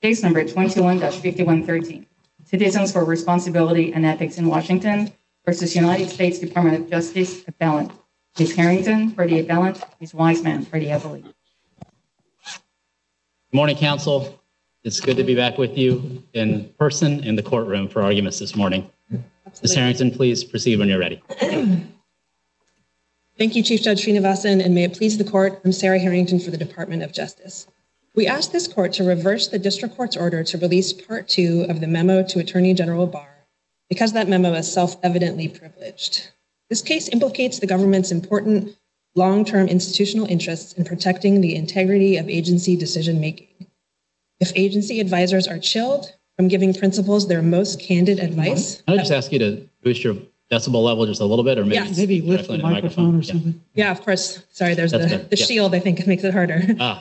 Case number 21-5113. Citizens for Responsibility and Ethics in Washington versus United States Department of Justice appellant. Ms. Harrington for the appellant, Ms. Wiseman for the appellee. Good morning, counsel. It's good to be back with you in person in the courtroom for arguments this morning. Ms. Harrington, please proceed when you're ready. Thank you, Chief Judge Srinivasan, and may it please the court, I'm Sarah Harrington for the Department of Justice. We ask this court to reverse the district court's order to release Part 2 of the memo to Attorney General Barr because that memo is self-evidently privileged. This case implicates the government's important long-term institutional interests in protecting the integrity of agency decision-making. If agency advisors are chilled from giving principals their most candid advice... Can I just ask you to boost your decel level just a little bit, or maybe lift the microphone or something? Yeah, of course. Sorry, there's the shield, I think, makes it harder.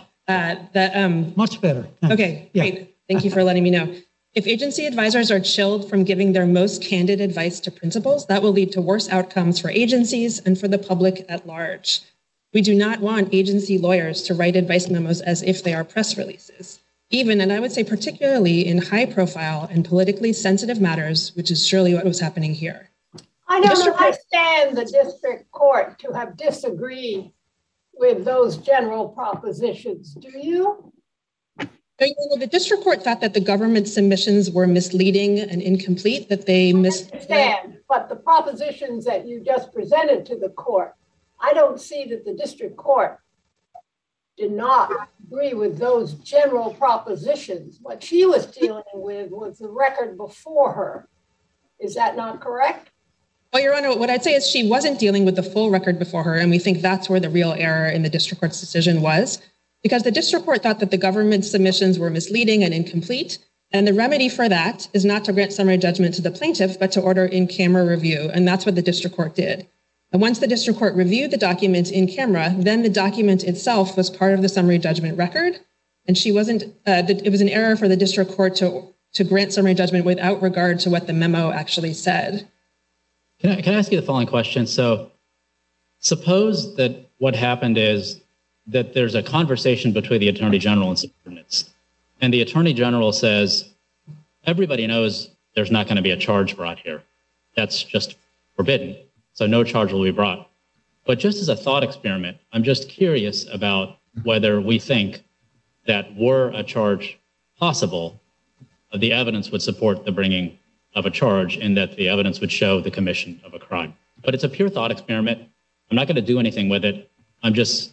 Much better. Thanks. Okay, great. Thank you for letting me know. If agency advisors are chilled from giving their most candid advice to principals, that will lead to worse outcomes for agencies and for the public at large. We do not want agency lawyers to write advice memos as if they are press releases, even, and I would say particularly, in high-profile and politically sensitive matters, which is surely what was happening here. I don't understand the district court to have disagreed with those general propositions. Do you? The district court thought that the government submissions were misleading and incomplete, that they I understand, but the propositions that you just presented to the court, I don't see that the district court did not agree with those general propositions. What she was dealing with was the record before her. Is that not correct? Well, Your Honor, what I'd say is she wasn't dealing with the full record before her, and we think that's where the real error in the district court's decision was, because the district court thought that the government submissions were misleading and incomplete, and the remedy for that is not to grant summary judgment to the plaintiff, but to order in-camera review, and that's what the district court did. And once the district court reviewed the document in camera, then the document itself was part of the summary judgment record, and she wasn't, it was an error for the district court to grant summary judgment without regard to what the memo actually said. Can I ask you the following question? So suppose that what happened is that there's a conversation between the Attorney General and subordinates, and the Attorney General says, everybody knows there's not going to be a charge brought here. That's just forbidden. So no charge will be brought. But just as a thought experiment, I'm just curious about whether we think that were a charge possible, the evidence would support the bringing of a charge in that the evidence would show the commission of a crime. But it's a pure thought experiment. I'm not going to do anything with it. I just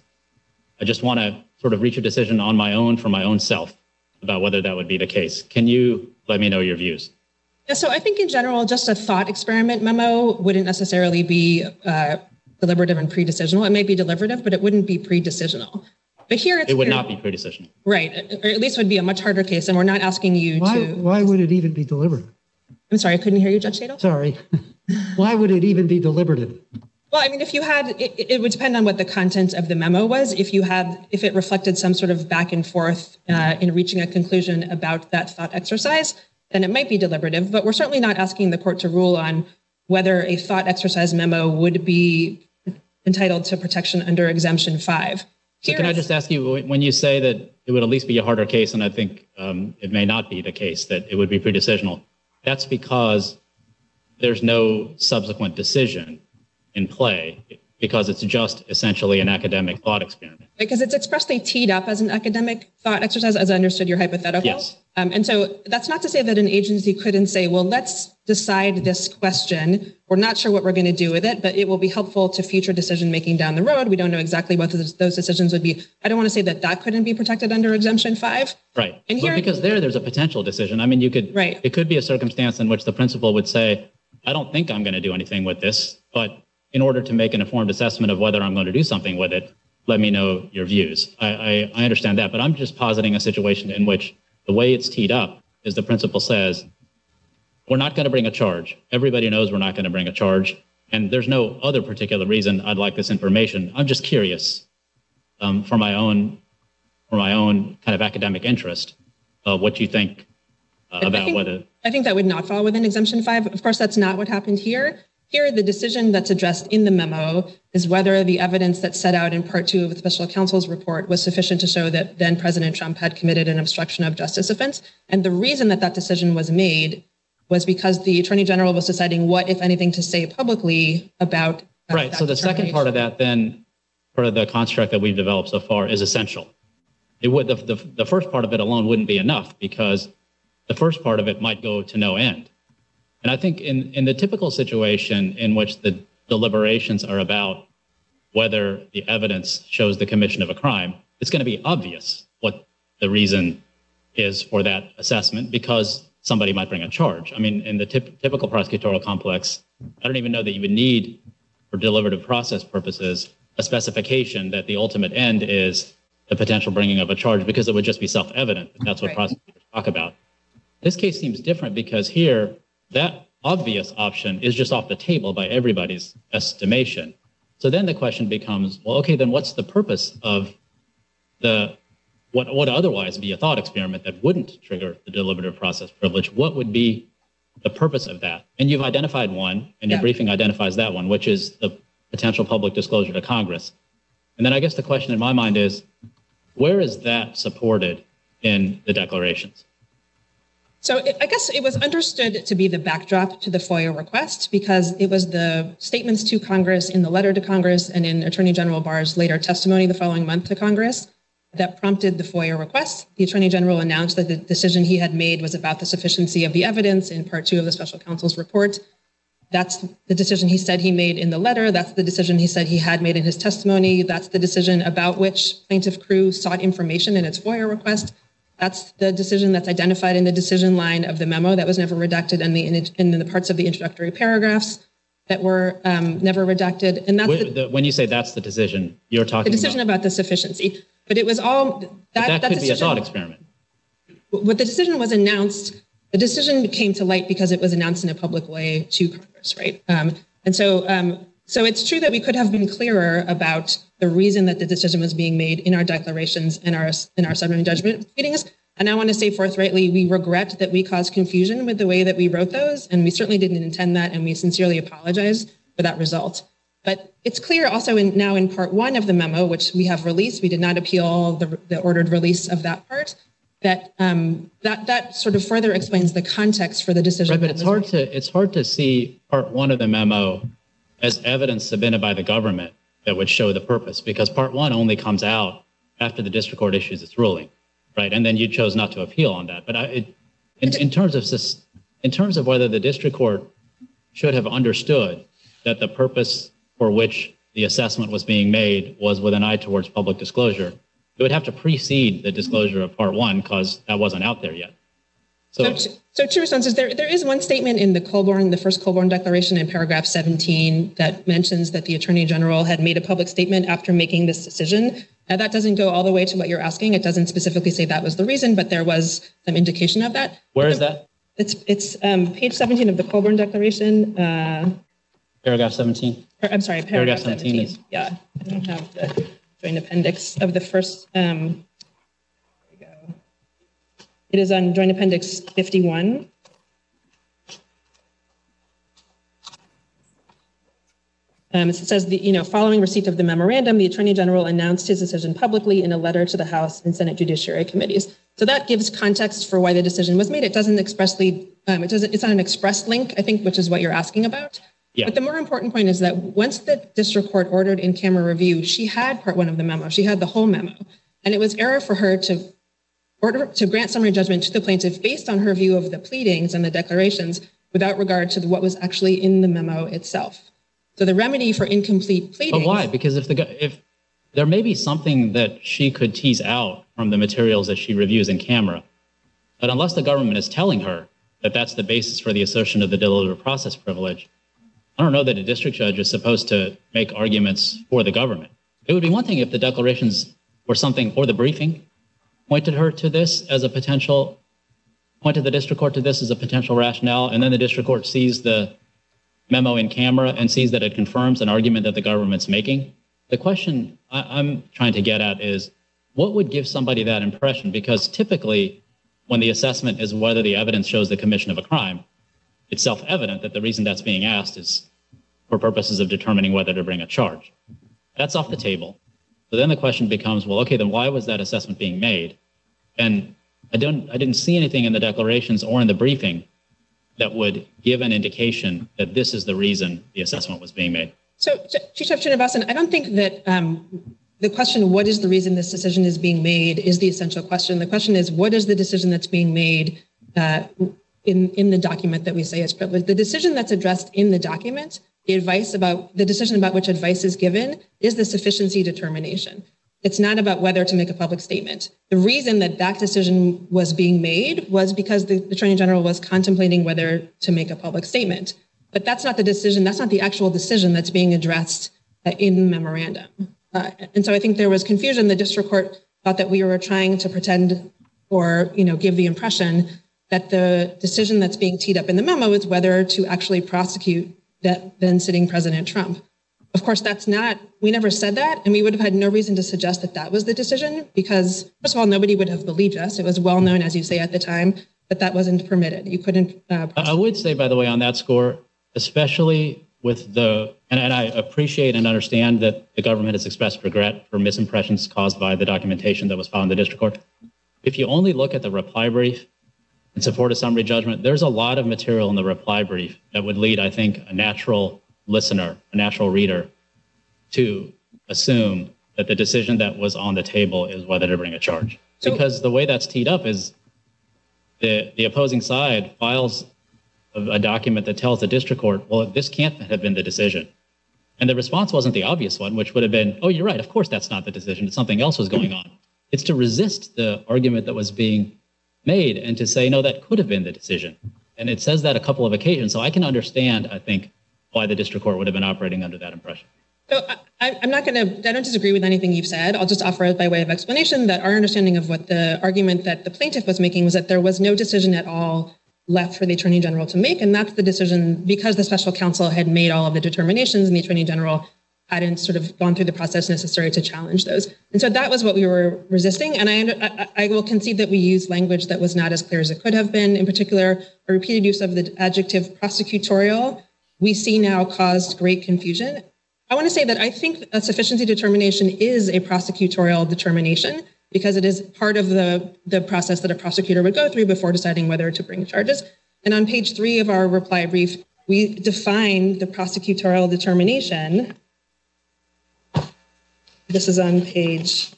want to sort of reach a decision on my own for my own self about whether that would be the case. Can you let me know your views? Yeah, so I think in general, just a thought experiment memo wouldn't necessarily be deliberative and pre-decisional. It may be deliberative, but it wouldn't be pre-decisional. But here it would not be pre-decisional. Right, or at least would be a much harder case, and we're not asking you to... Why would it even be deliberative? I'm sorry, I couldn't hear you, Judge Shadle? Sorry. Why would it even be deliberative? Well, I mean, if you had, it would depend on what the content of the memo was. If it reflected some sort of back and forth in reaching a conclusion about that thought exercise, then it might be deliberative. But we're certainly not asking the court to rule on whether a thought exercise memo would be entitled to protection under Exemption 5. So can I just ask you, when you say that it would at least be a harder case, and I think it may not be the case that it would be pre-decisional, that's because there's no subsequent decision in play, because it's just essentially an academic thought experiment. Because it's expressly teed up as an academic thought exercise, as I understood your hypothetical. Yes. And so that's not to say that an agency couldn't say, well, let's decide this question. We're not sure what we're going to do with it, but it will be helpful to future decision-making down the road. We don't know exactly what those decisions would be. I don't want to say that couldn't be protected under Exemption 5. Right. And here, because there's a potential decision. I mean, you could, right. It could be a circumstance in which the principal would say, I don't think I'm going to do anything with this, but in order to make an informed assessment of whether I'm going to do something with it, let me know your views. I understand that, but I'm just positing a situation in which the way it's teed up is the principal says, we're not going to bring a charge. Everybody knows we're not going to bring a charge, and there's no other particular reason I'd like this information. I'm just curious for my own kind of academic interest, what you think about whether... I think that would not fall within Exemption 5. Of course, that's not what happened here. Here, the decision that's addressed in the memo is whether the evidence that's set out in Part 2 of the special counsel's report was sufficient to show that then President Trump had committed an obstruction of justice offense. And the reason that that decision was made was because the Attorney General was deciding what, if anything, to say publicly about right. So the second part of that then, for the construct that we've developed so far, is essential. It would the first part of it alone wouldn't be enough, because the first part of it might go to no end. And I think in the typical situation in which the deliberations are about whether the evidence shows the commission of a crime, it's going to be obvious what the reason is for that assessment, because somebody might bring a charge. I mean, in the typical prosecutorial complex, I don't even know that you would need, for deliberative process purposes, a specification that the ultimate end is the potential bringing of a charge, because it would just be self-evident that that's what prosecutors talk about. This case seems different because here, that obvious option is just off the table by everybody's estimation. So then the question becomes, well, okay, then what's the purpose of what would otherwise be a thought experiment that wouldn't trigger the deliberative process privilege? What would be the purpose of that? And you've identified one, and your briefing identifies that one, which is the potential public disclosure to Congress. And then I guess the question in my mind is, where is that supported in the declarations? So I guess it was understood to be the backdrop to the FOIA request, because it was the statements to Congress in the letter to Congress and in Attorney General Barr's later testimony the following month to Congress that prompted the FOIA request. The Attorney General announced that the decision he had made was about the sufficiency of the evidence in Part 2 of the special counsel's report. That's the decision he said he made in the letter. That's the decision he said he had made in his testimony. That's the decision about which plaintiff crew sought information in its FOIA request. That's the decision that's identified in the decision line of the memo that was never redacted, and in the parts of the introductory paragraphs that were never redacted. And that's when you say that's the decision, you're talking the decision about the sufficiency. But it was all that could decision, be a thought experiment. What the decision was announced, the decision came to light because it was announced in a public way to Congress, right? So it's true that we could have been clearer about the reason that the decision was being made in our declarations and our summary judgment meetings. And I want to say forthrightly, we regret that we caused confusion with the way that we wrote those, and we certainly didn't intend that, and we sincerely apologize for that result. But it's clear also now in Part 1 of the memo, which we have released, we did not appeal the ordered release of that part, that that sort of further explains the context for the decision. Right, but it's hard to see Part 1 of the memo as evidence submitted by the government that would show the purpose, because Part 1 only comes out after the district court issues its ruling, right? And then you chose not to appeal on that. But in terms of whether the district court should have understood that the purpose for which the assessment was being made was with an eye towards public disclosure, it would have to precede the disclosure of Part 1, because that wasn't out there yet. So true response there is one statement in the first Colborne Declaration in paragraph 17 that mentions that the Attorney General had made a public statement after making this decision. Now, that doesn't go all the way to what you're asking. It doesn't specifically say that was the reason, but there was some indication of that. Where is that? It's page 17 of the Colborne Declaration. Paragraph 17? I'm sorry, paragraph 17. Yeah, I don't have the joint appendix of the first. It is on Joint Appendix 51. It says, following receipt of the memorandum, the Attorney General announced his decision publicly in a letter to the House and Senate Judiciary Committees. So that gives context for why the decision was made. It doesn't expressly, it's not an express link, I think, which is what you're asking about. Yeah. But the more important point is that once the district court ordered in-camera review, she had Part 1 of the memo. She had the whole memo. And it was error for her to grant summary judgment to the plaintiff based on her view of the pleadings and the declarations without regard to what was actually in the memo itself. So the remedy for incomplete pleadings... But why? Because if there may be something that she could tease out from the materials that she reviews in camera, but unless the government is telling her that that's the basis for the assertion of the deliberative process privilege, I don't know that a district judge is supposed to make arguments for the government. It would be one thing if the declarations were something, or the briefing, pointed the district court to this as a potential rationale, and then the district court sees the memo in camera and sees that it confirms an argument that the government's making. The question I'm trying to get at is, what would give somebody that impression? Because typically, when the assessment is whether the evidence shows the commission of a crime, it's self-evident that the reason that's being asked is for purposes of determining whether to bring a charge. That's off the table. So then the question becomes, well, okay, then why was that assessment being made? And I didn't see anything in the declarations or in the briefing that would give an indication that this is the reason the assessment was being made. So, Chief Judge Srinivasan, I don't think that the question, what is the reason this decision is being made, is the essential question. The question is, what is the decision that's being made in the document that we say is privileged? The decision that's addressed in the document, the decision about which advice is given, is the sufficiency determination. It's not about whether to make a public statement. The reason that that decision was being made was because the Attorney General was contemplating whether to make a public statement. But that's not the decision, that's not the actual decision that's being addressed in the memorandum. And so I think there was confusion. The district court thought that we were trying to pretend or give the impression that the decision that's being teed up in the memo is whether to actually prosecute that then sitting President Trump. Of course, we never said that, and we would have had no reason to suggest that that was the decision because, first of all, nobody would have believed us. It was well known, as you say, at the time, that that wasn't permitted. You couldn't. I would say, by the way, on that score, especially with and I appreciate and understand that the government has expressed regret for misimpressions caused by the documentation that was filed in the district court. If you only look at the reply brief in support of summary judgment, there's a lot of material in the reply brief that would lead, I think, a natural listener, a natural reader, to assume that the decision that was on the table is whether to bring a charge. Because the way that's teed up is the opposing side files a document that tells the district court, well, this can't have been the decision. And the response wasn't the obvious one, which would have been, oh, you're right, of course that's not the decision, something else was going on. It's to resist the argument that was being made and to say, no, that could have been the decision. And it says that a couple of occasions. So I can understand, I think, why the district court would have been operating under that impression. So I don't disagree with anything you've said. I'll just offer it by way of explanation that our understanding of what the argument that the plaintiff was making was that there was no decision at all left for the Attorney General to make. And that's the decision because the special counsel had made all of the determinations and the Attorney General hadn't sort of gone through the process necessary to challenge those. And so that was what we were resisting. And I will concede that we used language that was not as clear as it could have been. In particular, a repeated use of the adjective prosecutorial, we see now caused great confusion. I want to say that I think a sufficiency determination is a prosecutorial determination because it is part of the process that a prosecutor would go through before deciding whether to bring charges. And on page 3 of our reply brief, we define the prosecutorial determination. This is on page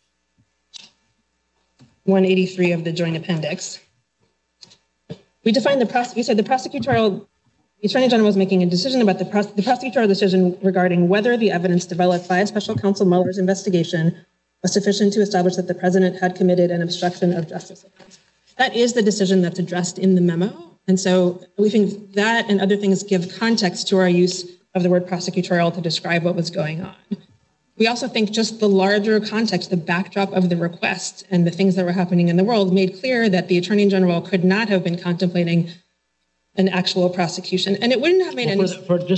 183 of the joint appendix. We define the prosecutorial. The Attorney General was making a decision about the prosecutorial decision regarding whether the evidence developed by Special Counsel Mueller's investigation was sufficient to establish that the president had committed an obstruction of justice offense. That is the decision that's addressed in the memo. And so we think that and other things give context to our use of the word prosecutorial to describe what was going on. We also think just the larger context, the backdrop of the request and the things that were happening in the world made clear that the Attorney General could not have been contemplating an actual prosecution, and it wouldn't have made any.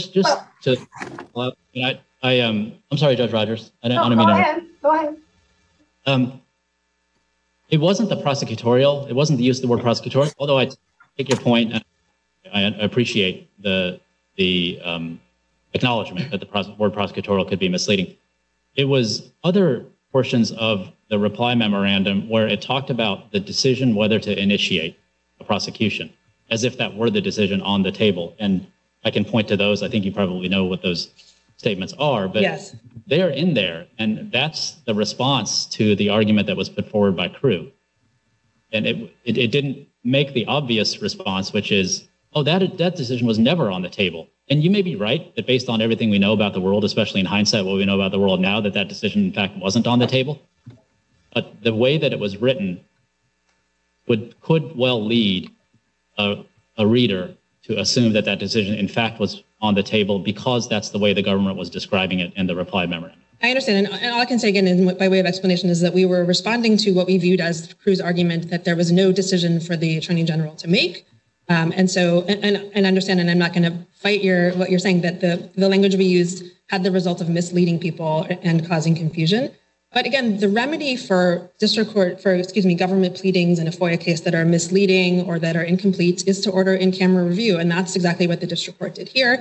I'm sorry, Judge Rogers. I don't mean to. Go ahead. It wasn't the prosecutorial. It wasn't the use of the word prosecutorial. Although I take your point, and I appreciate the acknowledgement that the word prosecutorial could be misleading. It was other portions of the reply memorandum where it talked about the decision whether to initiate a prosecution, as if that were the decision on the table. And I can point to those. I think you probably know what those statements are, but yes, they're in there. And that's the response to the argument that was put forward by Crew. And it didn't make the obvious response, which is, oh, that decision was never on the table. And you may be right that based on everything we know about the world, especially in hindsight, what we know about the world now, that decision, in fact, wasn't on the table. But the way that it was written could well lead a reader to assume that decision, in fact, was on the table because that's the way the government was describing it in the reply memorandum. I understand. And all I can say again, by way of explanation, is that we were responding to what we viewed as Crew's argument that there was no decision for the Attorney General to make. And understand, and I'm not going to fight what you're saying, that the language we used had the result of misleading people and causing confusion. But again, the remedy for government pleadings in a FOIA case that are misleading or that are incomplete is to order in-camera review. And that's exactly what the district court did here.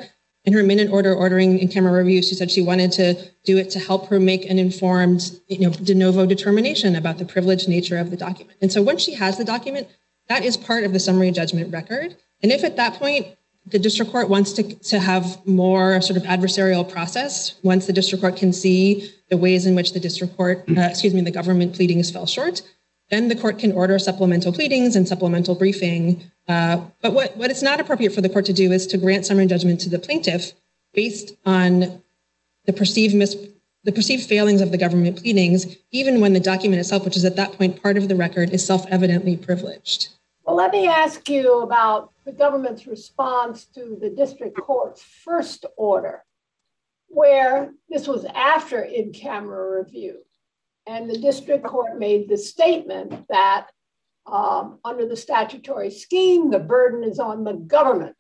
In her minute order ordering in-camera review, she said she wanted to do it to help her make an informed, de novo determination about the privileged nature of the document. And so once she has the document, that is part of the summary judgment record. And if at that point the district court wants to have more sort of adversarial process, once the district court can see the ways in which the district court, the government pleadings fell short, then the court can order supplemental pleadings and supplemental briefing. But what is not appropriate for the court to do is to grant summary judgment to the plaintiff based on the perceived failings of the government pleadings, even when the document itself, which is at that point part of the record, is self-evidently privileged. Well, let me ask you about the government's response to the district court's first order, where this was after in-camera review. And the district court made the statement that under the statutory scheme, the burden is on the government.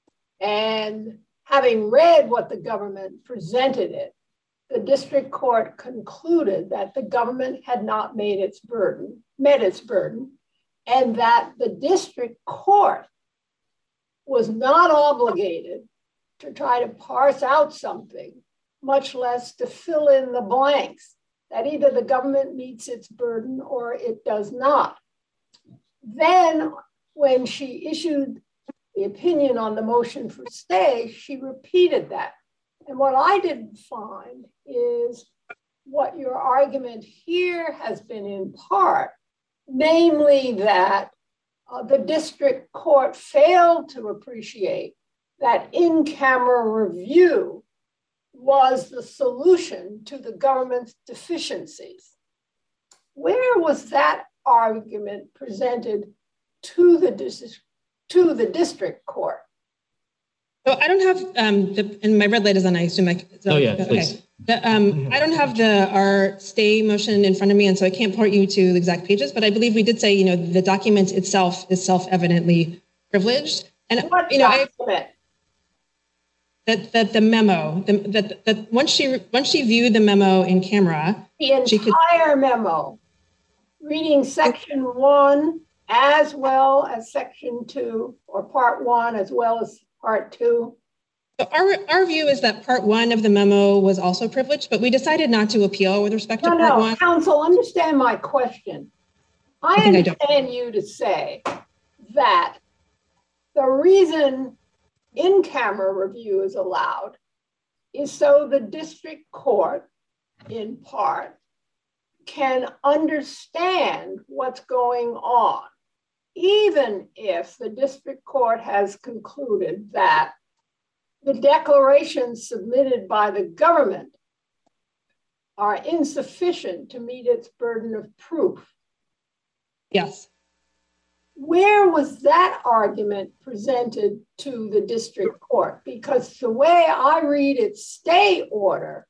And having read what the government presented it, the district court concluded that the government had not met its burden, and that the district court was not obligated to try to parse out something, much less to fill in the blanks, that either the government meets its burden or it does not. Then, when she issued the opinion on the motion for stay, she repeated that. And what I didn't find is what your argument here has been in part, namely that the district court failed to appreciate that in-camera review was the solution to the government's deficiencies. Where was that argument presented to the district court? So I don't have, and my red light is on, I assume. Please. Okay. I don't have our stay motion in front of me, and so I can't point you to the exact pages, but I believe we did say, the document itself is self-evidently privileged. And, what document? That the memo, that once she viewed the memo in camera, the entire memo, reading section 1 as well as section 2, or part 1 as well as part 2. So our view is that part 1 of the memo was also privileged, but we decided not to appeal with respect to part 1. Counsel, understand my question. I understand you to say that the reason in-camera review is allowed is so the district court, in part, can understand what's going on, even if the district court has concluded that the declarations submitted by the government are insufficient to meet its burden of proof. Yes. Where was that argument presented to the district court? Because the way I read its stay order,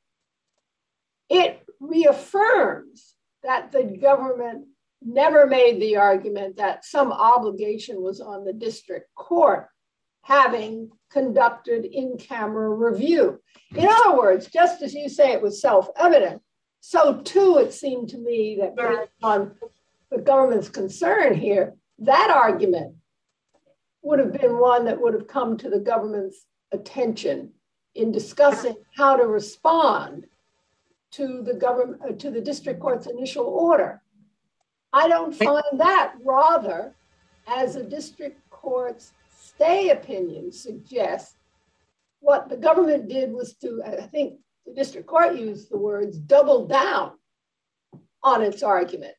it reaffirms that the government never made the argument that some obligation was on the district court having conducted in-camera review. In other words, just as you say it was self-evident, so too it seemed to me that based on the government's concern here, that argument would have been one that would have come to the government's attention in discussing how to respond to the district court's initial order. I don't find that. Rather, as a district court's stay opinion suggests, what the government did was to, I think the district court used the words, double down on its argument.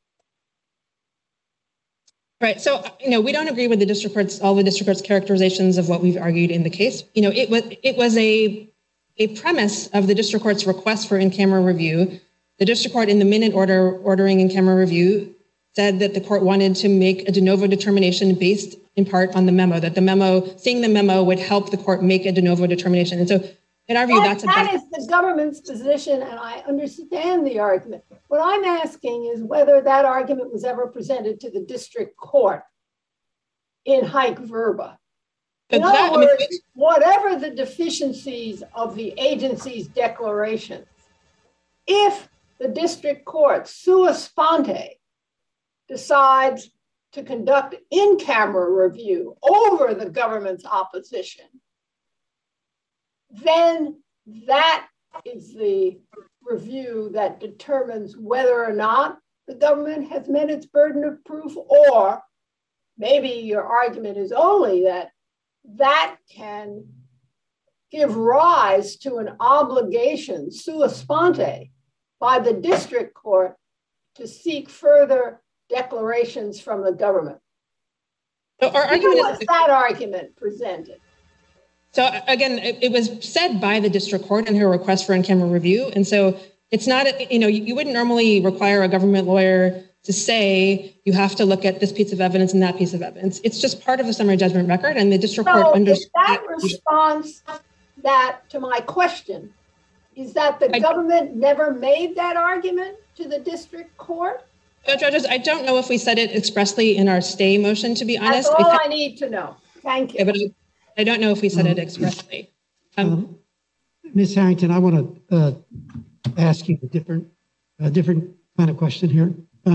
Right. So, we don't agree with all the district court's characterizations of what we've argued in the case. It was a premise of the district court's request for in-camera review. The district court, in the minute order ordering in-camera review, said that the court wanted to make a de novo determination based in part on the memo, that seeing the memo would help the court make a de novo determination. And so, in our view, that is the government's position, and I understand the argument. What I'm asking is whether that argument was ever presented to the district court in haec verba. In other words, whatever the deficiencies of the agency's declarations, if the district court sua sponte decides to conduct in-camera review over the government's opposition, then that is the review that determines whether or not the government has met its burden of proof, or maybe your argument is only that that can give rise to an obligation sua sponte by the district court to seek further declarations from the government. So our argument was that argument presented? So again, it was said by the district court in her request for in-camera review. And so it's not, you wouldn't normally require a government lawyer to say you have to look at this piece of evidence and that piece of evidence. It's just part of the summary judgment record, and the district court understood. Is that response that to my question, is that the government never made that argument to the district court? Judges, I don't know if we said it expressly in our stay motion, to be honest. That's all I need to know. Thank you. Yeah, but I don't know if we said it expressly. Ms. Harrington, I want to ask you a different kind of question here.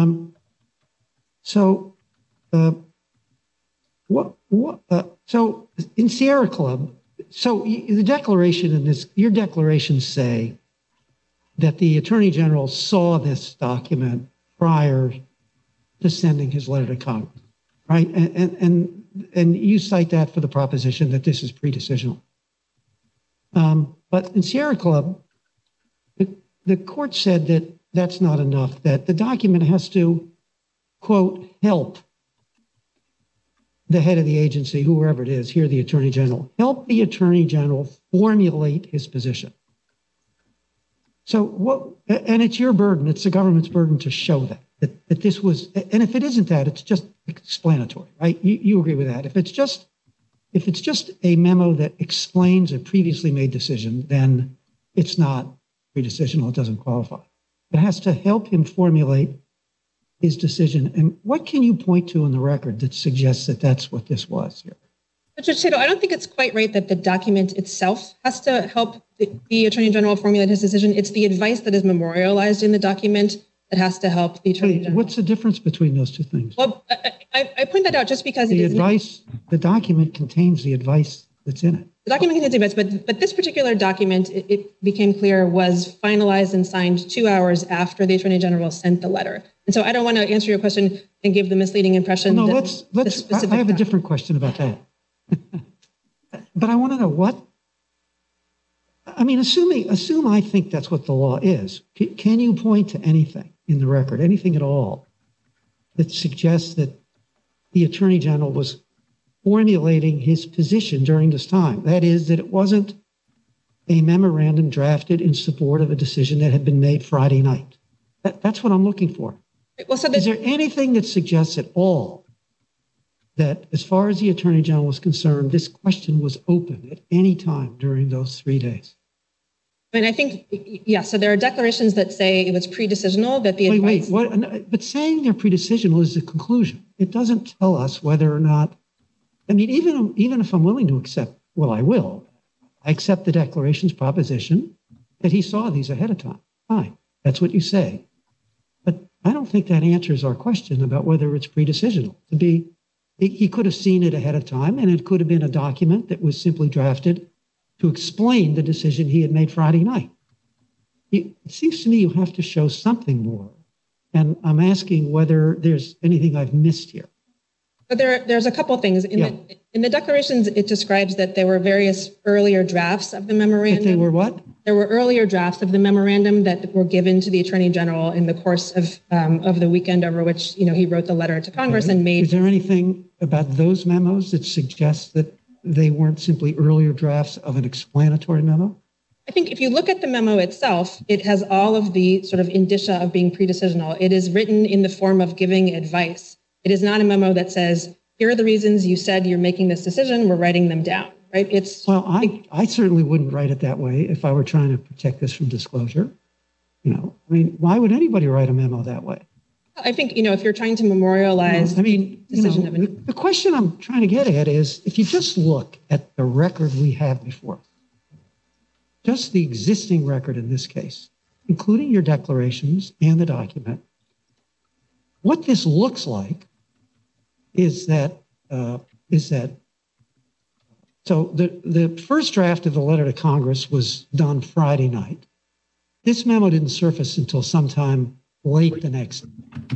So in Sierra Club, the declaration in this, your declarations say that the Attorney General saw this document prior to sending his letter to Congress, right? And you cite that for the proposition that this is pre-decisional. But in Sierra Club, the court said that that's not enough, that the document has to, quote, help the head of the agency, whoever it is, here the Attorney General, help the Attorney General formulate his position. So and it's your burden, it's the government's burden to show that this was, and if it isn't that, it's just explanatory, right? You agree with that. If it's just a memo that explains a previously made decision, then it's not pre-decisional, it doesn't qualify. It has to help him formulate his decision. And what can you point to in the record that suggests that that's what this was here? Judge Tatel, I don't think it's quite right that the document itself has to help the Attorney General formulate his decision. It's the advice that is memorialized in the document that has to help the Attorney General. What's the difference between those two things? Well, I point that out just because the document contains the advice that's in it. The document contains the advice, but this particular document, it became clear, was finalized and signed 2 hours after the Attorney General sent the letter. And so I don't want to answer your question and give the misleading impression. No, I have a different question about that. But I want to know what, I mean, assume I think that's what the law is. Can you point to anything in the record, anything at all, that suggests that the Attorney General was formulating his position during this time? That is, that it wasn't a memorandum drafted in support of a decision that had been made Friday night. That's what I'm looking for. Well, so is there anything that suggests at all that, as far as the Attorney General was concerned, this question was open at any time during those 3 days? I mean, I think, yeah, so there are declarations that say it was pre-decisional, that the advice... Wait, but saying they're pre-decisional is the conclusion. It doesn't tell us whether or not, I mean, even if I'm willing to accept, well, I will, I accept the declaration's proposition that he saw these ahead of time. Fine, that's what you say. But I don't think that answers our question about whether it's pre-decisional. He could have seen it ahead of time, and it could have been a document that was simply drafted to explain the decision he had made Friday night. It seems to me you have to show something more. And I'm asking whether there's anything I've missed here. But there's a couple things. In the declarations, it describes that there were various earlier drafts of the memorandum. That they were what? There were earlier drafts of the memorandum that were given to the Attorney General in the course of the weekend over which he wrote the letter to Congress and made. Is there anything about those memos that suggests that they weren't simply earlier drafts of an explanatory memo? I think if you look at the memo itself, it has all of the sort of indicia of being pre-decisional. It is written in the form of giving advice. It is not a memo that says, here are the reasons you said you're making this decision, we're writing them down, right? Well, I certainly wouldn't write it that way if I were trying to protect this from disclosure. I mean, why would anybody write a memo that way? I think, if you're trying to memorialize the decision of an... The question I'm trying to get at is, if you just look at the record we have before us, just the existing record in this case, including your declarations and the document, what this looks like is that so So the first draft of the letter to Congress was done Friday night. This memo didn't surface until sometime late the next day.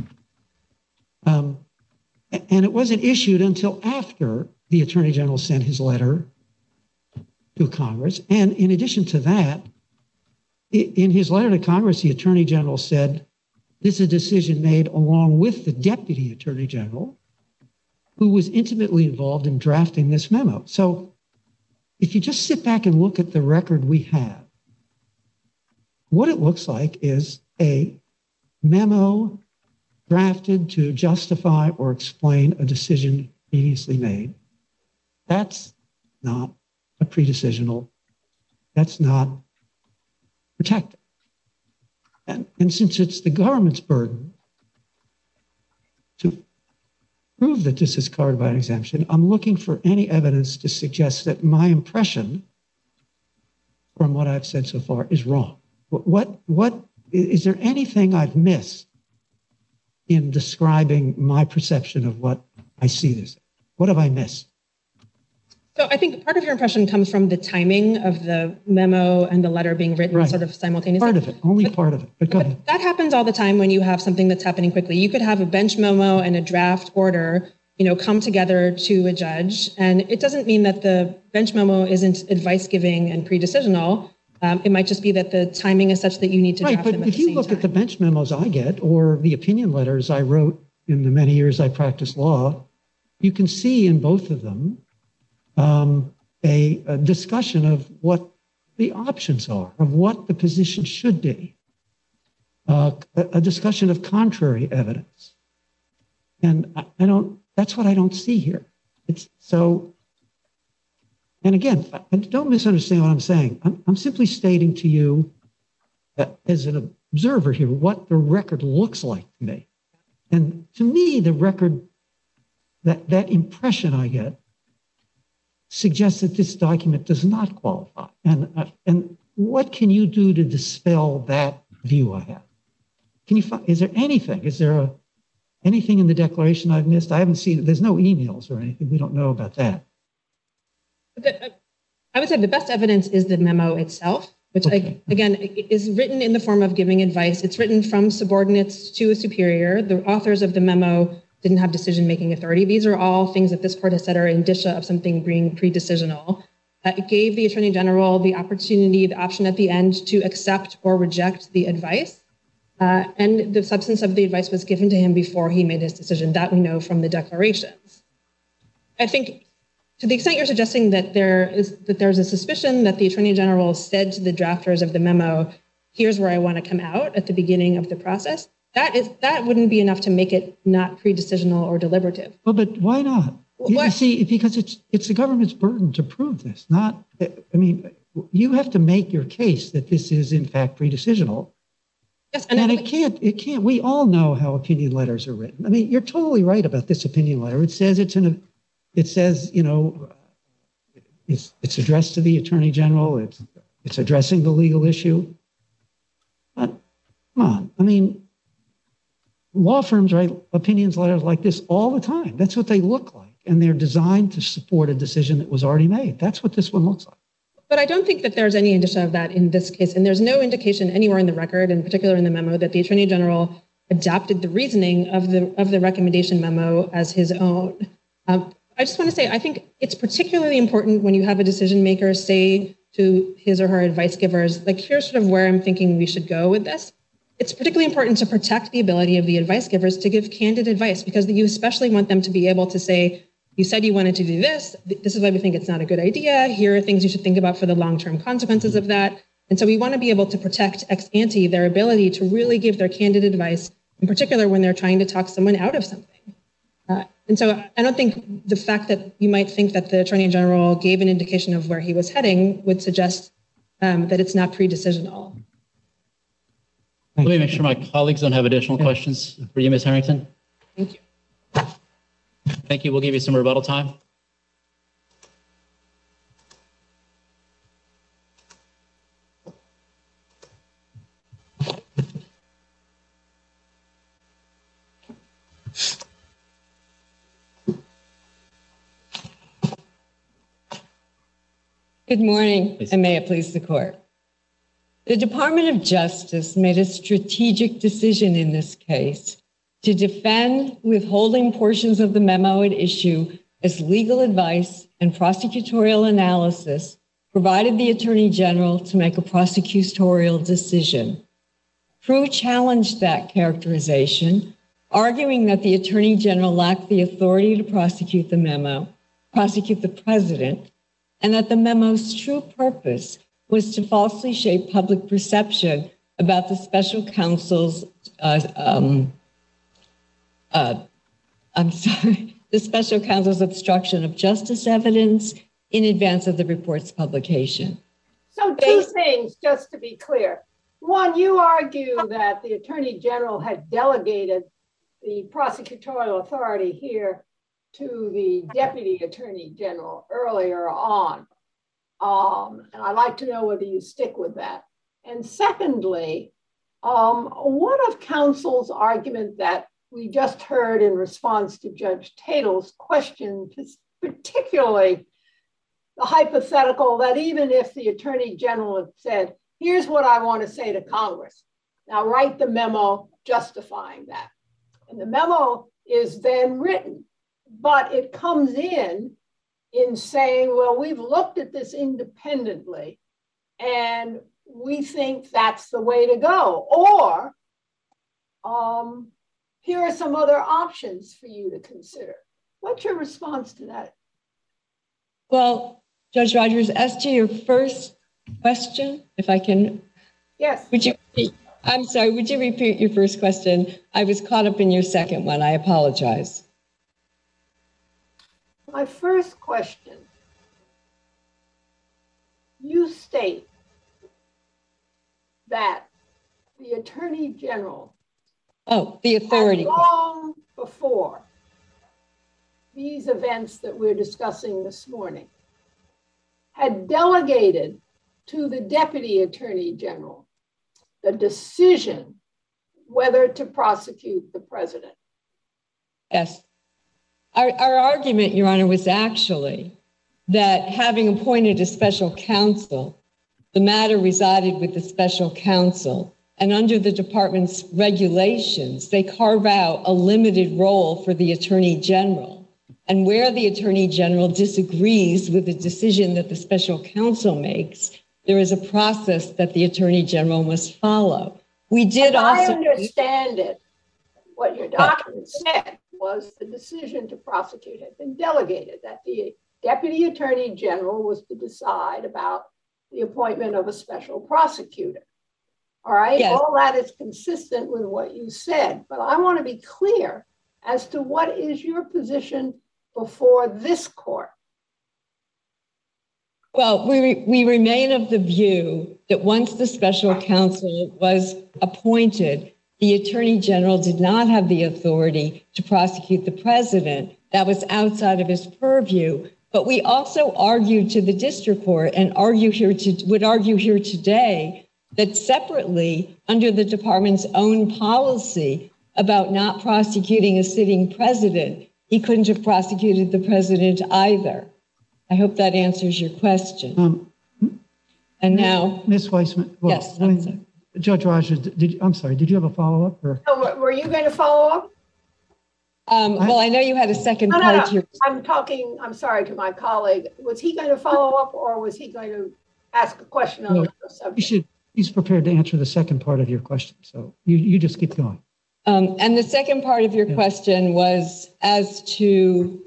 And it wasn't issued until after the Attorney General sent his letter to Congress. And in addition to that, in his letter to Congress, the Attorney General said, this is a decision made along with the Deputy Attorney General, who was intimately involved in drafting this memo. So if you just sit back and look at the record we have, what it looks like is a memo drafted to justify or explain a decision previously made. That's not a pre-decisional. That's not protected. And since it's the government's burden to prove that this is covered by an exemption, I'm looking for any evidence to suggest that my impression from what I've said so far is wrong. What is there anything I've missed in describing my perception of what I see this? What have I missed? So I think part of your impression comes from the timing of the memo and the letter being written sort of simultaneously. Part of it, only part of it. But go ahead. That happens all the time when you have something that's happening quickly. You could have a bench memo and a draft order, come together to a judge, and it doesn't mean that the bench memo isn't advice giving and pre-decisional. It might just be that the timing is such that you need to draft them at the same time. Right, but if you look at the bench memos I get or the opinion letters I wrote in the many years I practiced law, you can see in both of them a discussion of what the options are, of what the position should be, a discussion of contrary evidence. And that's what I don't see here. It's so, and again, don't misunderstand what I'm saying. I'm simply stating to you as an observer here what the record looks like to me. And to me, the record, that impression I get, suggests that this document does not qualify. And what can you do to dispel that view I have? Can you find, is there anything? Is there anything in the declaration I've missed? I haven't seen it. There's no emails or anything. We don't know about that. I would say the best evidence is the memo itself, which again is written in the form of giving advice. It's written from subordinates to a superior. The authors of the memo didn't have decision-making authority. These are all things that this court has said are indicia of something being pre-decisional. It gave the Attorney General the opportunity, the option at the end to accept or reject the advice. And the substance of the advice was given to him before he made his decision. That we know from the declarations. I think to the extent you're suggesting that there's a suspicion that the Attorney General said to the drafters of the memo, here's where I want to come out at the beginning of the process, that wouldn't be enough to make it not pre-decisional or deliberative. Well, but why not? You see, because it's the government's burden to prove this. You have to make your case that this is in fact pre-decisional. Yes, and it can't. We all know how opinion letters are written. I mean, you're totally right about this opinion letter. It says it's addressed to the Attorney General. It's addressing the legal issue. But come on, I mean, law firms write opinions letters like this all the time. That's what they look like. And they're designed to support a decision that was already made. That's what this one looks like. But I don't think that there's any indication of that in this case. And there's no indication anywhere in the record, in particular in the memo, that the Attorney General adopted the reasoning of the recommendation memo as his own. I just want to say, I think it's particularly important when you have a decision maker say to his or her advice givers, like, here's sort of where I'm thinking we should go with this. It's particularly important to protect the ability of the advice givers to give candid advice, because you especially want them to be able to say, you said you wanted to do this. This is why we think it's not a good idea. Here are things you should think about for the long-term consequences of that. And so we want to be able to protect ex ante their ability to really give their candid advice, in particular when they're trying to talk someone out of something. And so I don't think the fact that you might think that the Attorney General gave an indication of where he was heading would suggest that it's not pre-decisional. Let me make sure my colleagues don't have additional questions for you, Ms. Harrington. Thank you. Thank you. We'll give you some rebuttal time. Good morning, and may it please the court. The Department of Justice made a strategic decision in this case to defend withholding portions of the memo at issue as legal advice and prosecutorial analysis provided the Attorney General to make a prosecutorial decision. Prue challenged that characterization, arguing that the Attorney General lacked the authority to prosecute the memo, prosecute the president, and that the memo's true purpose was to falsely shape public perception about the special counsel's, the special counsel's obstruction of justice evidence in advance of the report's publication. So two things, just to be clear. One, you argue that the Attorney General had delegated the prosecutorial authority here to the Deputy Attorney General earlier on. And I'd like to know whether you stick with that. And secondly, what of counsel's argument that we just heard in response to Judge Tatel's question, particularly the hypothetical that even if the Attorney General had said, here's what I want to say to Congress, now write the memo justifying that. And the memo is then written, but it comes in saying, well, we've looked at this independently and we think that's the way to go. Or here are some other options for you to consider. What's your response to that? Well, Judge Rogers, as to your first question, if I can. Yes. I'm sorry, would you repeat your first question? I was caught up in your second one. I apologize. My first question, you state that the Attorney General, the authority, long before these events that we're discussing this morning, had delegated to the Deputy Attorney General the decision whether to prosecute the president. Yes. Our argument, Your Honor, was actually that having appointed a special counsel, the matter resided with the special counsel, and under the department's regulations, they carve out a limited role for the Attorney General. And where the Attorney General disagrees with the decision that the special counsel makes, there is a process that the Attorney General must follow. We did also— I understand it. What your document said was the decision to prosecute had been delegated, that the Deputy Attorney General was to decide about the appointment of a special prosecutor. All right, yes. All that is consistent with what you said, but I want to be clear as to what is your position before this court. Well, we remain of the view that once the special counsel was appointed, the Attorney General did not have the authority to prosecute the president. That was outside of his purview. But we also argued to the district court and would argue here today that separately, under the department's own policy about not prosecuting a sitting president, he couldn't have prosecuted the president either. I hope that answers your question. And now— Ms. Weissman, well, yes, I'm sorry. Judge Rogers, I'm sorry, did you have a follow-up? Or? So were you going to follow up? Well, I know you had a second part here. I'm sorry to my colleague. Was he going to follow up or was he going to ask a question on the subject? He's prepared to answer the second part of your question. So you just keep going. And the second part of your question was as to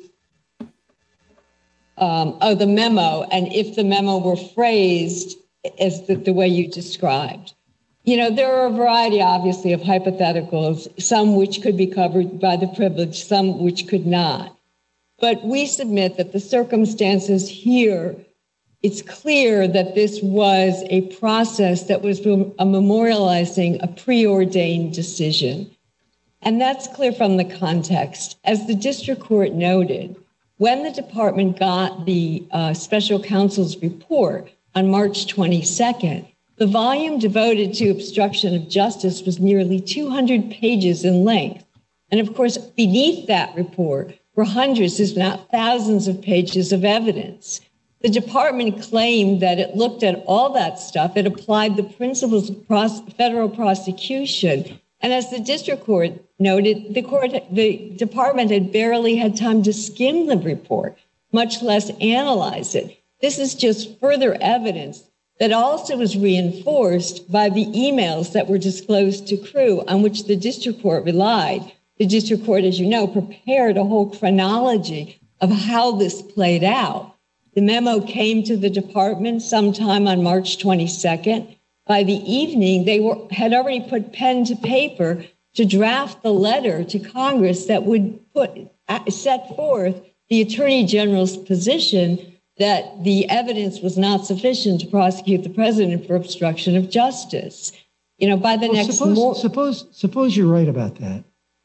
the memo, and if the memo were phrased as the way you described. You know, there are a variety, obviously, of hypotheticals, some which could be covered by the privilege, some which could not. But we submit that the circumstances here, it's clear that this was a process that was memorializing a preordained decision. And that's clear from the context. As the district court noted, when the department got the special counsel's report on March 22nd, the volume devoted to obstruction of justice was nearly 200 pages in length. And of course, beneath that report were hundreds, if not thousands, of pages of evidence. The department claimed that it looked at all that stuff. It applied the principles of federal prosecution. And as the district court noted, the department had barely had time to skim the report, much less analyze it. This is just further evidence that also was reinforced by the emails that were disclosed to Crew, on which the district court relied. The district court, as you know, prepared a whole chronology of how this played out. The memo came to the department sometime on March 22nd. By the evening, they had already put pen to paper to draft the letter to Congress that would set forth the Attorney General's position that the evidence was not sufficient to prosecute the president for obstruction of justice. By the next morning. Suppose you're right about that.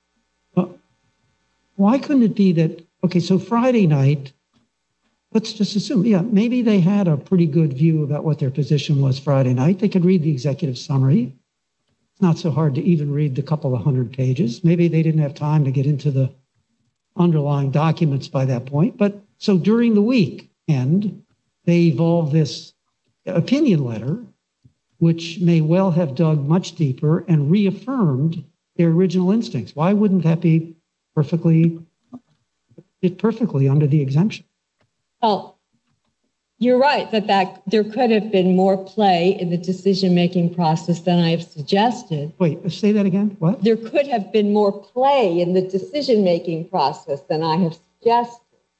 Why couldn't it be that, okay, so Friday night, let's just assume, maybe they had a pretty good view about what their position was Friday night. They could read the executive summary. It's not so hard to even read the couple of 100 pages. Maybe they didn't have time to get into the underlying documents by that point. But so during the weekend, they evolved this opinion letter, which may well have dug much deeper and reaffirmed their original instincts. Why wouldn't that be perfectly under the exemption? Well, you're right that there could have been more play in the decision-making process than I have suggested. Wait, say that again? What? There could have been more play in the decision-making process than I have suggested.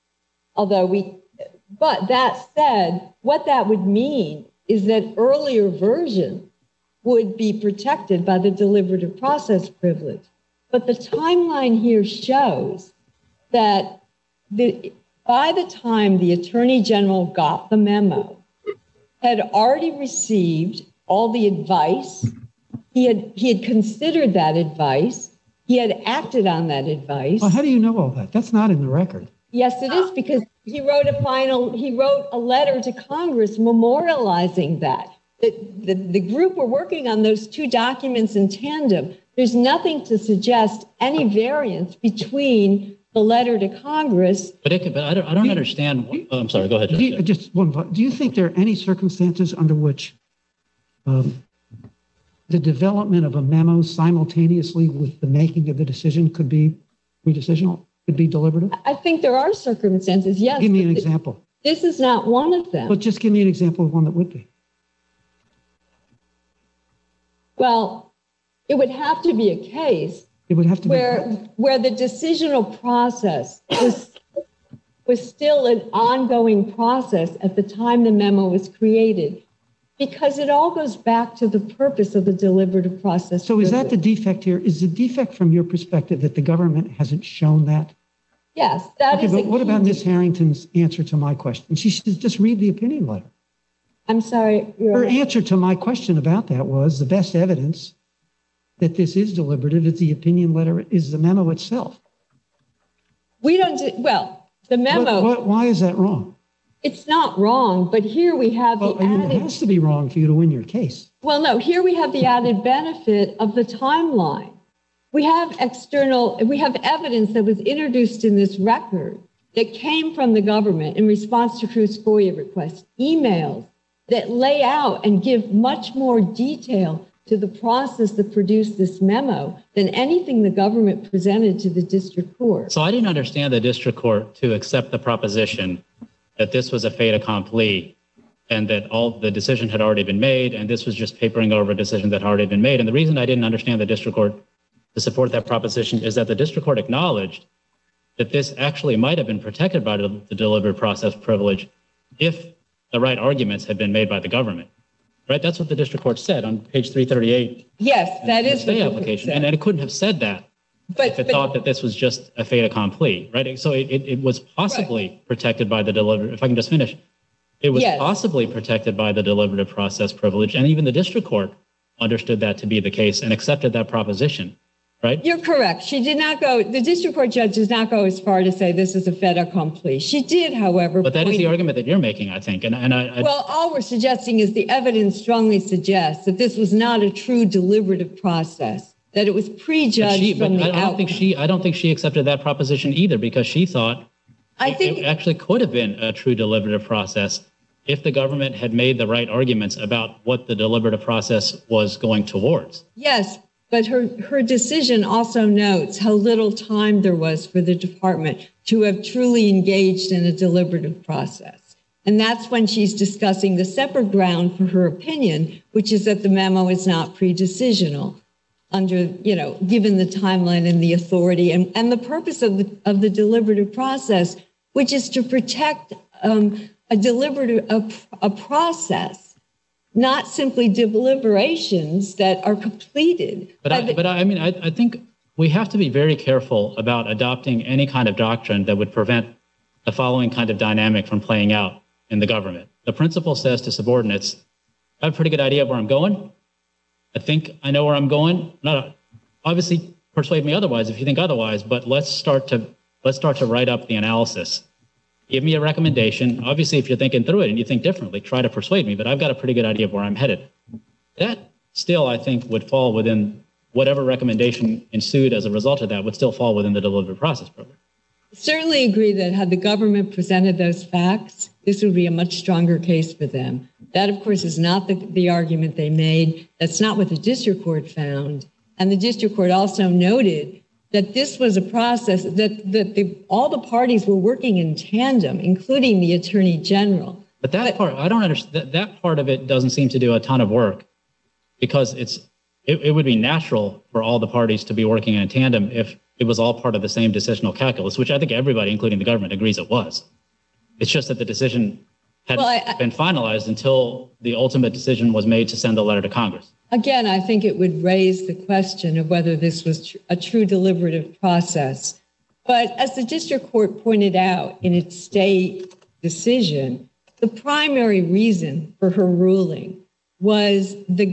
But that said, what that would mean is that earlier version would be protected by the deliberative process privilege. But the timeline here shows that by the time the Attorney General got the memo, had already received all the advice. He had considered that advice. He had acted on that advice. Well, how do you know all that? That's not in the record. Yes, it is, because he wrote a letter to Congress memorializing that. The group were working on those two documents in tandem. There's nothing to suggest any variance between the letter to Congress. But I don't understand. I'm sorry, go ahead, Judge. Just one thought. Do you think there are any circumstances under which the development of a memo simultaneously with the making of the decision could be pre-decisional, could be deliberative? I think there are circumstances, yes. Give me an example. This is not one of them. But just give me an example of one that would be. Well, it would have to be a case where the decisional process was still an ongoing process at the time the memo was created, because it all goes back to the purpose of the deliberative process. So is that the defect here? Is the defect from your perspective that the government hasn't shown that? Yes, that is. But what about Ms. Harrington's answer to my question? She should just read the opinion letter. I'm sorry. Her answer to my question about that was the best evidence that this is deliberative is the opinion letter, is the memo itself. The memo. Why is that wrong? It's not wrong, but here we have it has to be wrong for you to win your case. Well, no, here we have the added benefit of the timeline. We have evidence that was introduced in this record that came from the government in response to Crew's FOIA requests, emails that lay out and give much more detail to the process that produced this memo than anything the government presented to the district court. So I didn't understand the district court to accept the proposition that this was a fait accompli and that all the decision had already been made and this was just papering over a decision that had already been made. And the reason I didn't understand the district court to support that proposition is that the district court acknowledged that this actually might have been protected by the deliberative process privilege if the right arguments had been made by the government. Right? That's what the district court said on page 338. Yes, that is the application. And it couldn't have said that if it thought that this was just a fait accompli, right? So it was possibly protected by the deliberative. If I can just finish, it was possibly protected by the deliberative process privilege, and even the district court understood that to be the case and accepted that proposition. Right? You're correct. The district court judge does not go as far to say this is a fait accompli. She did, however. But that is the argument that you're making, I think. Well, all we're suggesting is the evidence strongly suggests that this was not a true deliberative process, that it was prejudged from the outcome. I don't think she accepted that proposition either, because she thought it actually could have been a true deliberative process if the government had made the right arguments about what the deliberative process was going towards. Yes, but her decision also notes how little time there was for the department to have truly engaged in a deliberative process. And that's when she's discussing the separate ground for her opinion, which is that the memo is not pre-decisional under, given the timeline and the authority and the purpose of the deliberative process, which is to protect a process, not simply deliberations that are completed. I think we have to be very careful about adopting any kind of doctrine that would prevent the following kind of dynamic from playing out in the government. The principal says to subordinates, I have a pretty good idea of where I'm going. I think I know where I'm going. Obviously, persuade me otherwise if you think otherwise, but let's start to write up the analysis. Give me a recommendation. Obviously, if you're thinking through it and you think differently, try to persuade me, but I've got a pretty good idea of where I'm headed. That still, I think, would fall within whatever recommendation ensued as a result of that would still fall within the deliberative process program. Certainly agree that had the government presented those facts, this would be a much stronger case for them. That, of course, is not the argument they made. That's not what the district court found. And the district court also noted that this was a process that all the parties were working in tandem, including the attorney general. But that part, I don't understand. That part of it doesn't seem to do a ton of work because it would be natural for all the parties to be working in tandem if it was all part of the same decisional calculus, which I think everybody, including the government, agrees it was. It's just that the decision hadn't been finalized until the ultimate decision was made to send the letter to Congress. Again, I think it would raise the question of whether this was a true deliberative process. But as the district court pointed out in its state decision, the primary reason for her ruling was the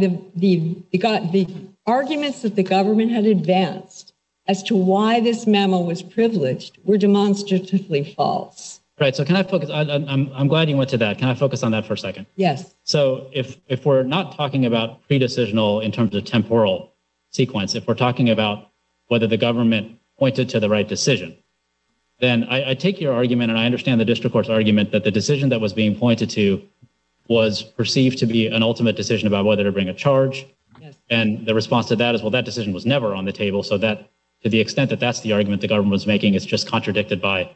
arguments that the government had advanced as to why this memo was privileged were demonstratively false. Right. So can I focus? I'm glad you went to that. Can I focus on that for a second? Yes. So if we're not talking about pre-decisional in terms of temporal sequence, if we're talking about whether the government pointed to the right decision, then I take your argument and I understand the district court's argument that the decision that was being pointed to was perceived to be an ultimate decision about whether to bring a charge. Yes. And the response to that is, well, that decision was never on the table. So that to the extent that that's the argument the government was making, it's just contradicted by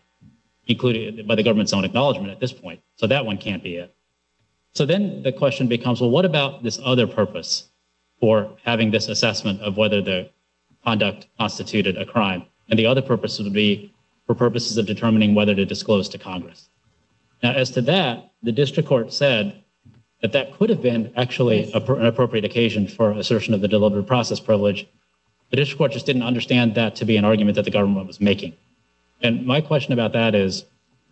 the government's own acknowledgement at this point. So that one can't be it. So then the question becomes, well, what about this other purpose for having this assessment of whether the conduct constituted a crime? And the other purpose would be for purposes of determining whether to disclose to Congress. Now, as to that, the district court said that that could have been actually an appropriate occasion for assertion of the deliberative process privilege. The district court just didn't understand that to be an argument that the government was making. And my question about that is,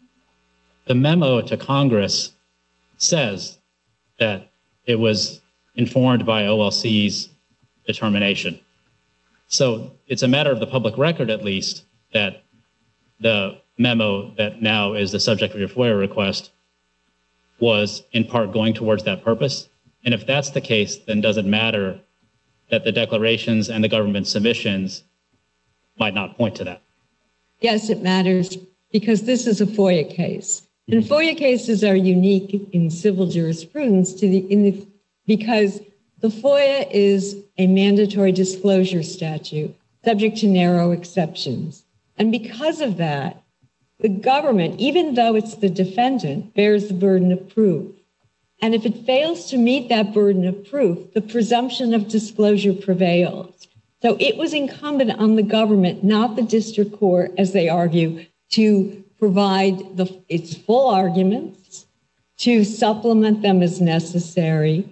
the memo to Congress says that it was informed by OLC's determination. So it's a matter of the public record, at least, that the memo that now is the subject of your FOIA request was in part going towards that purpose. And if that's the case, then does it matter that the declarations and the government submissions might not point to that? Yes, it matters because this is a FOIA case. And FOIA cases are unique in civil jurisprudence because the FOIA is a mandatory disclosure statute subject to narrow exceptions. And because of that, the government, even though it's the defendant, bears the burden of proof. And if it fails to meet that burden of proof, the presumption of disclosure prevails. So it was incumbent on the government, not the district court, as they argue, to provide its full arguments, to supplement them as necessary.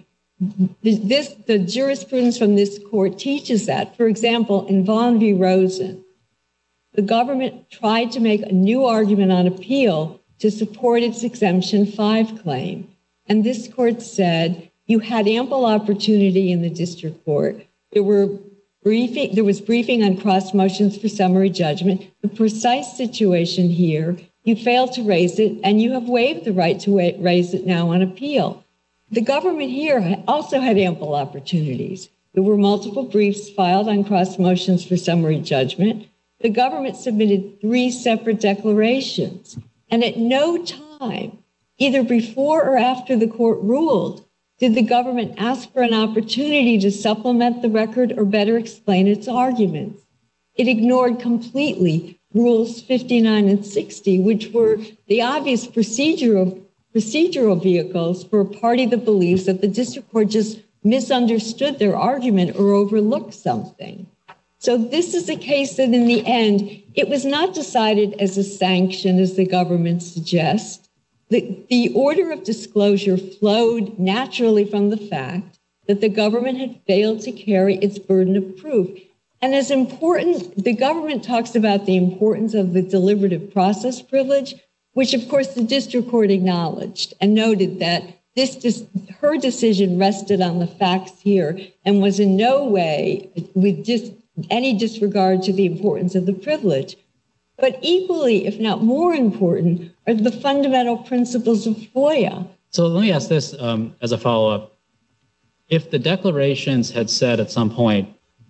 The jurisprudence from this court teaches that. For example, in Vaughn v. Rosen, the government tried to make a new argument on appeal to support its Exemption 5 claim. And this court said, you had ample opportunity in the district court. There was briefing on cross motions for summary judgment. The precise situation here, you failed to raise it, and you have waived the right to raise it now on appeal. The government here also had ample opportunities. There were multiple briefs filed on cross motions for summary judgment. the government submitted 3 separate declarations. And at no time, either before or after the court ruled, did the government ask for an opportunity to supplement the record or better explain its arguments. It ignored completely Rules 59 and 60, which were the obvious procedural vehicles for a party that believes that the district court just misunderstood their argument or overlooked something. So this is a case that in the end, it was not decided as a sanction, as the government suggests. The order of disclosure flowed naturally from the fact that the government had failed to carry its burden of proof. And as important, the government talks about the importance of the deliberative process privilege, which of course the district court acknowledged and noted that her decision rested on the facts here and was in no way with any disregard to the importance of the privilege. But equally, if not more important, are the fundamental principles of FOIA. So let me ask this as a follow-up. If the declarations had said at some point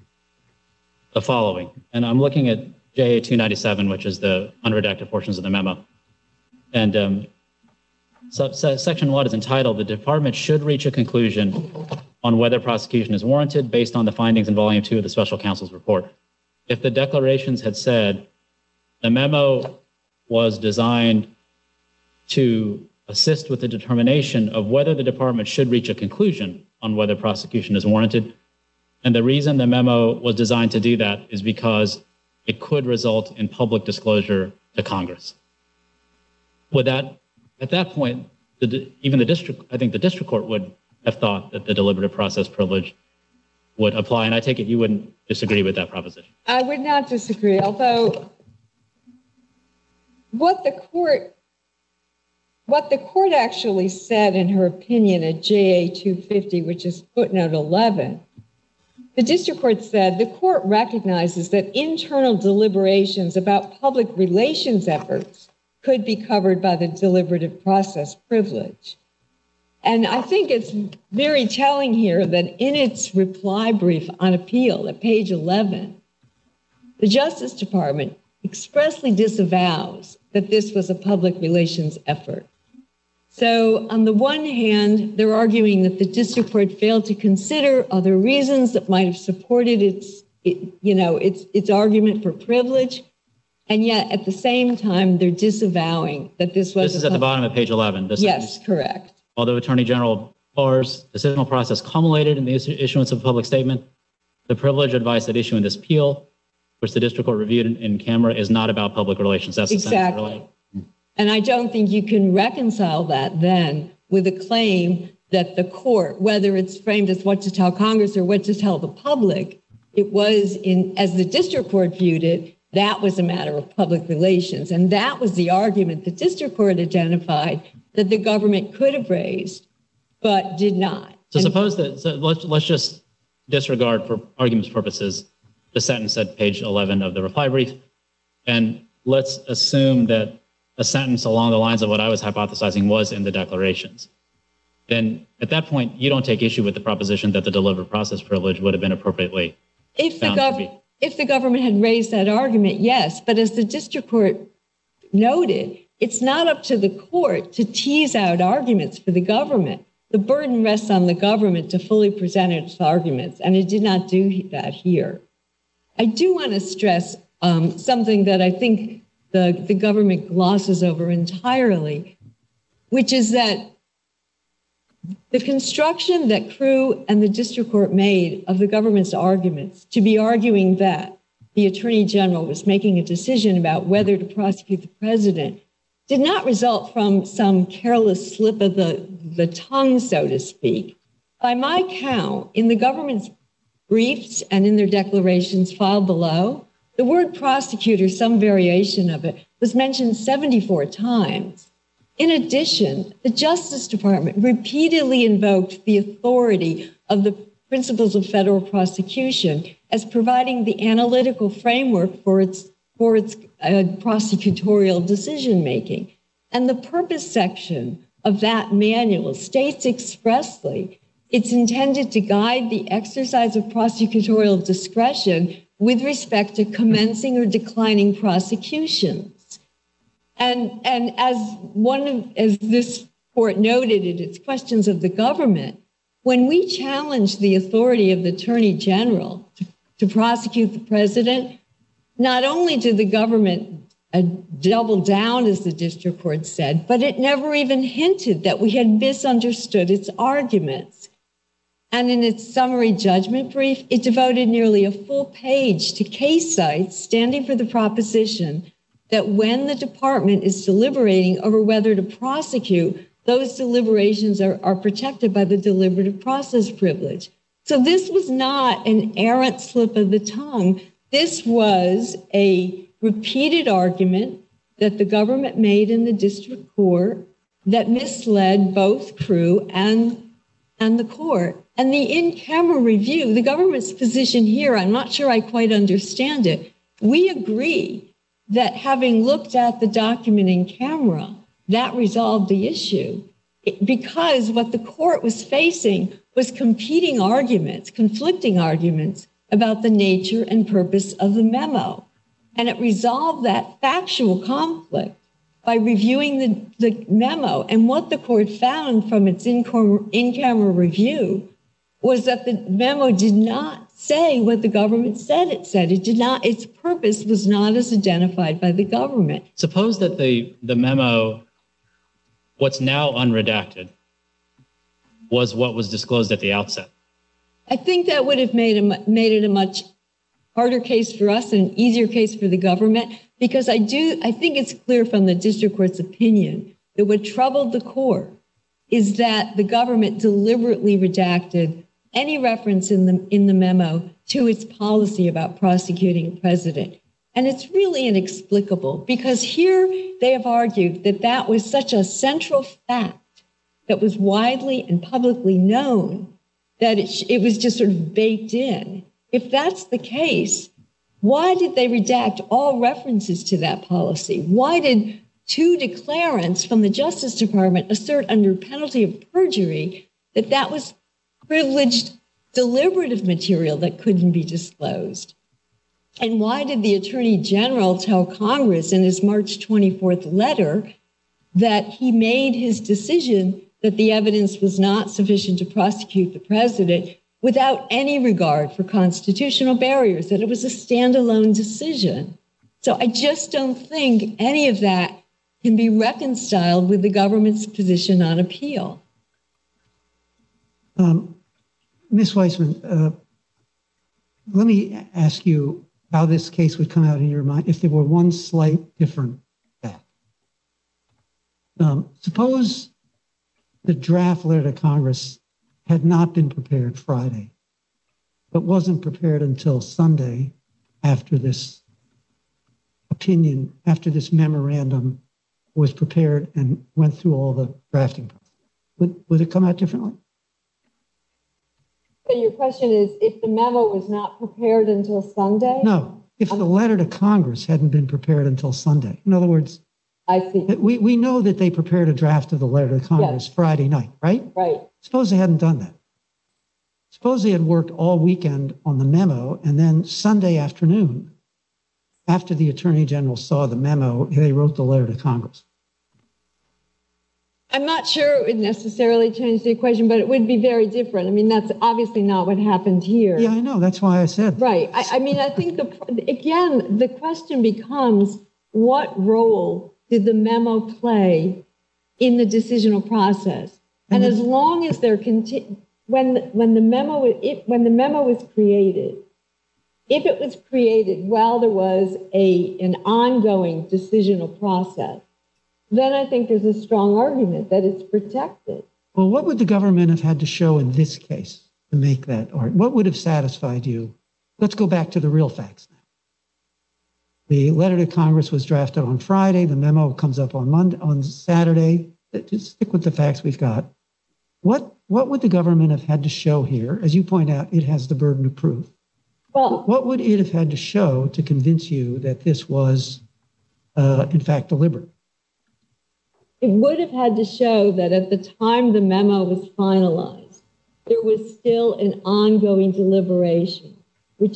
the following, and I'm looking at JA 297, which is the unredacted portions of the memo, and Section 1 is entitled, "The Department should reach a conclusion on whether prosecution is warranted based on the findings in Volume 2 of the Special Counsel's report." If the declarations had said the memo was designed to assist with the determination of whether the department should reach a conclusion on whether prosecution is warranted, and the reason the memo was designed to do that is because it could result in public disclosure to Congress. Would that, at that point, even I think the district court would have thought that the deliberative process privilege would apply, and I take it you wouldn't disagree with that proposition. I would not disagree, although what the court actually said in her opinion at JA 250, which is footnote 11, the district court said the court recognizes that internal deliberations about public relations efforts could be covered by the deliberative process privilege. And I think it's very telling here that in its reply brief on appeal at page 11, the Justice Department expressly disavows that this was a public relations effort. So on the one hand, they're arguing that the district court failed to consider other reasons that might have supported its argument for privilege. And yet at the same time, they're disavowing that this was. This is at the bottom of page 11. Yes, correct. Although Attorney General Barr's decisional process culminated in the issuance of a public statement, the privilege advice at issue in this appeal, which the district court reviewed in camera, is not about public relations. That's exactly. And I don't think you can reconcile that then with a claim that the court, whether it's framed as what to tell Congress or what to tell the public, it was as the district court viewed it, that was a matter of public relations. And that was the argument the district court identified that the government could have raised, but did not. So let's just disregard for argument's purposes the sentence at page 11 of the reply brief, and let's assume that a sentence along the lines of what I was hypothesizing was in the declarations. Then at that point, you don't take issue with the proposition that the deliberative process privilege would have been appropriately found to be. If the government had raised that argument, yes. But as the district court noted, it's not up to the court to tease out arguments for the government. The burden rests on the government to fully present its arguments, and it did not do that here. I do want to stress something that I think the government glosses over entirely, which is that the construction that Crew and the district court made of the government's arguments to be arguing that the attorney general was making a decision about whether to prosecute the president did not result from some careless slip of the tongue, so to speak. By my count, in the government's briefs and in their declarations filed below, the word prosecutor, some variation of it, was mentioned 74 times. In addition, the Justice Department repeatedly invoked the authority of the principles of federal prosecution as providing the analytical framework for its prosecutorial decision-making. And the purpose section of that manual states expressly it's intended to guide the exercise of prosecutorial discretion with respect to commencing or declining prosecutions. And as this court noted in its questions of the government, when we challenged the authority of the Attorney General to prosecute the president, not only did the government double down, as the district court said, but it never even hinted that we had misunderstood its arguments. And in its summary judgment brief, it devoted nearly a full page to case sites standing for the proposition that when the department is deliberating over whether to prosecute, those deliberations are protected by the deliberative process privilege. So this was not an errant slip of the tongue. This was a repeated argument that the government made in the district court that misled both Crew and the court. And the in-camera review, the government's position here, I'm not sure I quite understand it. We agree that having looked at the document in camera, that resolved the issue, because what the court was facing was competing arguments, conflicting arguments about the nature and purpose of the memo. And it resolved that factual conflict by reviewing the memo. And what the court found from its in-camera review was that the memo did not say what the government said it said. It did not, its purpose was not as identified by the government. Suppose that the memo, what's now unredacted, was what was disclosed at the outset. I think that would have made it a much harder case for us and an easier case for the government, because I think it's clear from the district court's opinion that what troubled the court is that the government deliberately redacted any reference in the memo to its policy about prosecuting a president. And it's really inexplicable, because here they have argued that that was such a central fact that was widely and publicly known that it was just sort of baked in. If that's the case, why did they redact all references to that policy? Why did two declarants from the Justice Department assert under penalty of perjury that that was privileged deliberative material that couldn't be disclosed? And why did the Attorney General tell Congress in his March 24th letter that he made his decision that the evidence was not sufficient to prosecute the president without any regard for constitutional barriers, that it was a standalone decision? So I just don't think any of that can be reconciled with the government's position on appeal. Ms. Weissman, let me ask you how this case would come out in your mind if there were one slight different fact. Suppose the draft letter to Congress had not been prepared Friday, but wasn't prepared until Sunday after this opinion, after this memorandum was prepared and went through all the drafting process. Would it come out differently? So your question is, if the memo was not prepared until Sunday? No, if the letter to Congress hadn't been prepared until Sunday. In other words, I see. We know that they prepared a draft of the letter to Congress Friday night, right? Right. Suppose they hadn't done that. Suppose they had worked all weekend on the memo, and then Sunday afternoon, after the Attorney General saw the memo, they wrote the letter to Congress. I'm not sure it would necessarily change the equation, but it would be very different. I mean, that's obviously not what happened here. Yeah, I know. That's why I said. Right. I mean, I think, again, the question becomes, what role did the memo play in the decisional process? And as long as there when the memo was created, if it was created while there was an ongoing decisional process, then I think there's a strong argument that it's protected. Well, what would the government have had to show in this case to make that argument? What would have satisfied you? Let's go back to the real facts now. The letter to Congress was drafted on Friday. The memo comes up on Saturday. Just stick with the facts we've got. What would the government have had to show here? As you point out, it has the burden of proof. Well, what would it have had to show to convince you that this was, in fact, deliberate? It would have had to show that at the time the memo was finalized, there was still an ongoing deliberation, which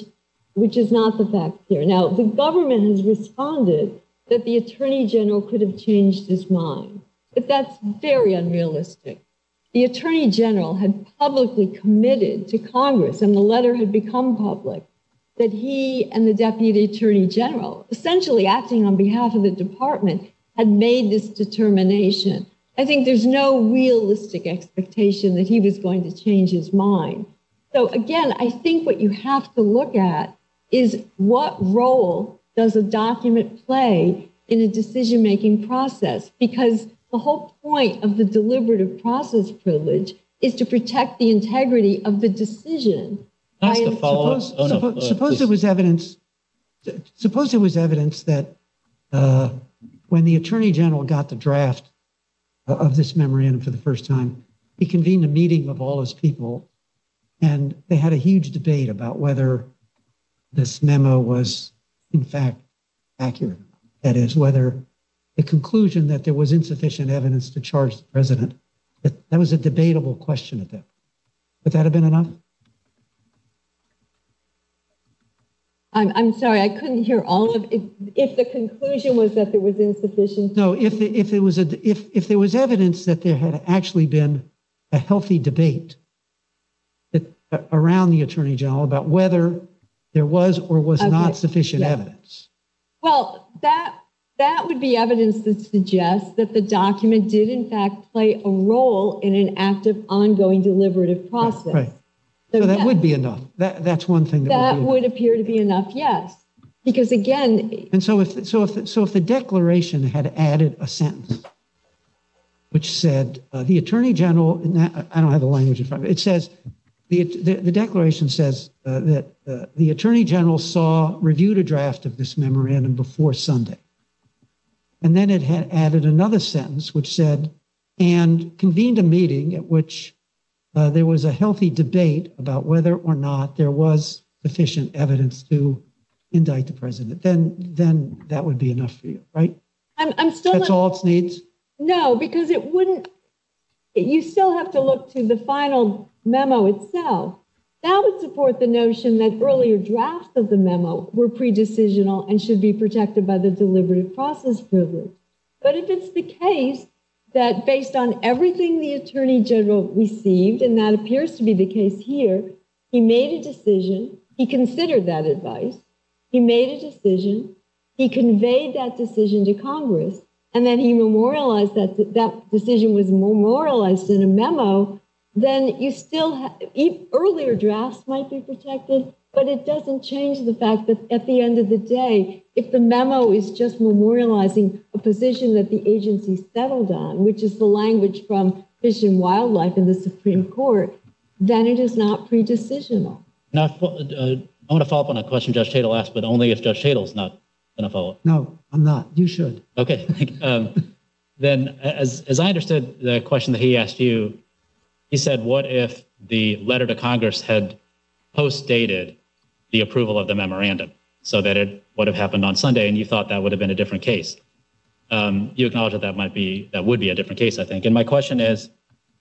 which is not the fact here. Now, the government has responded that the Attorney General could have changed his mind, but that's very unrealistic. The Attorney General had publicly committed to Congress, and the letter had become public, that he and the Deputy Attorney General, essentially acting on behalf of the department, had made this determination. I think there's no realistic expectation that he was going to change his mind. So again, I think what you have to look at is what role does a document play in a decision-making process? Because the whole point of the deliberative process privilege is to protect the integrity of the decision. Suppose there was evidence. Suppose there was evidence that when the Attorney General got the draft of this memorandum for the first time, he convened a meeting of all his people, and they had a huge debate about whether this memo was, in fact, accurate. That is, whether the conclusion that there was insufficient evidence to charge the president, that was a debatable question at that point. Would that have been enough? I'm sorry, I couldn't hear all of it. If the conclusion was that there was insufficient. No, if there was evidence that there had actually been a healthy debate around the Attorney General about whether there was or was not sufficient evidence. Well, that would be evidence that suggests that the document did in fact play a role in an active, ongoing deliberative process. Right. So that would be enough. That's one thing that would appear to be enough. Yes, because again. And so if the declaration had added a sentence which said the Attorney General, I don't have the language in front of it. It says the declaration says that the Attorney General reviewed a draft of this memorandum before Sunday. And then it had added another sentence which said, and convened a meeting at which there was a healthy debate about whether or not there was sufficient evidence to indict the president. Then that would be enough for you, right? I'm still. That's all it needs? No, because it wouldn't. You still have to look to the final memo itself. That would support the notion that earlier drafts of the memo were pre-decisional and should be protected by the deliberative process privilege. But if it's the case that based on everything the Attorney General received, and that appears to be the case here, he made a decision, he considered that advice, he made a decision, he conveyed that decision to Congress, and then he memorialized that decision was memorialized in a memo, then you still have, earlier drafts might be protected, but it doesn't change the fact that at the end of the day, if the memo is just memorializing a position that the agency settled on, which is the language from Fish and Wildlife in the Supreme Court, then it is not pre-decisional. Now, I want to follow up on a question Judge Tatel asked, but only if Judge Tatel's not going to follow up. No, I'm not. You should. Okay. Then, as I understood the question that he asked you, he said, what if the letter to Congress had post-dated the approval of the memorandum so that it would have happened on Sunday, and you thought that would have been a different case? You acknowledge that that would be a different case, I think. And my question is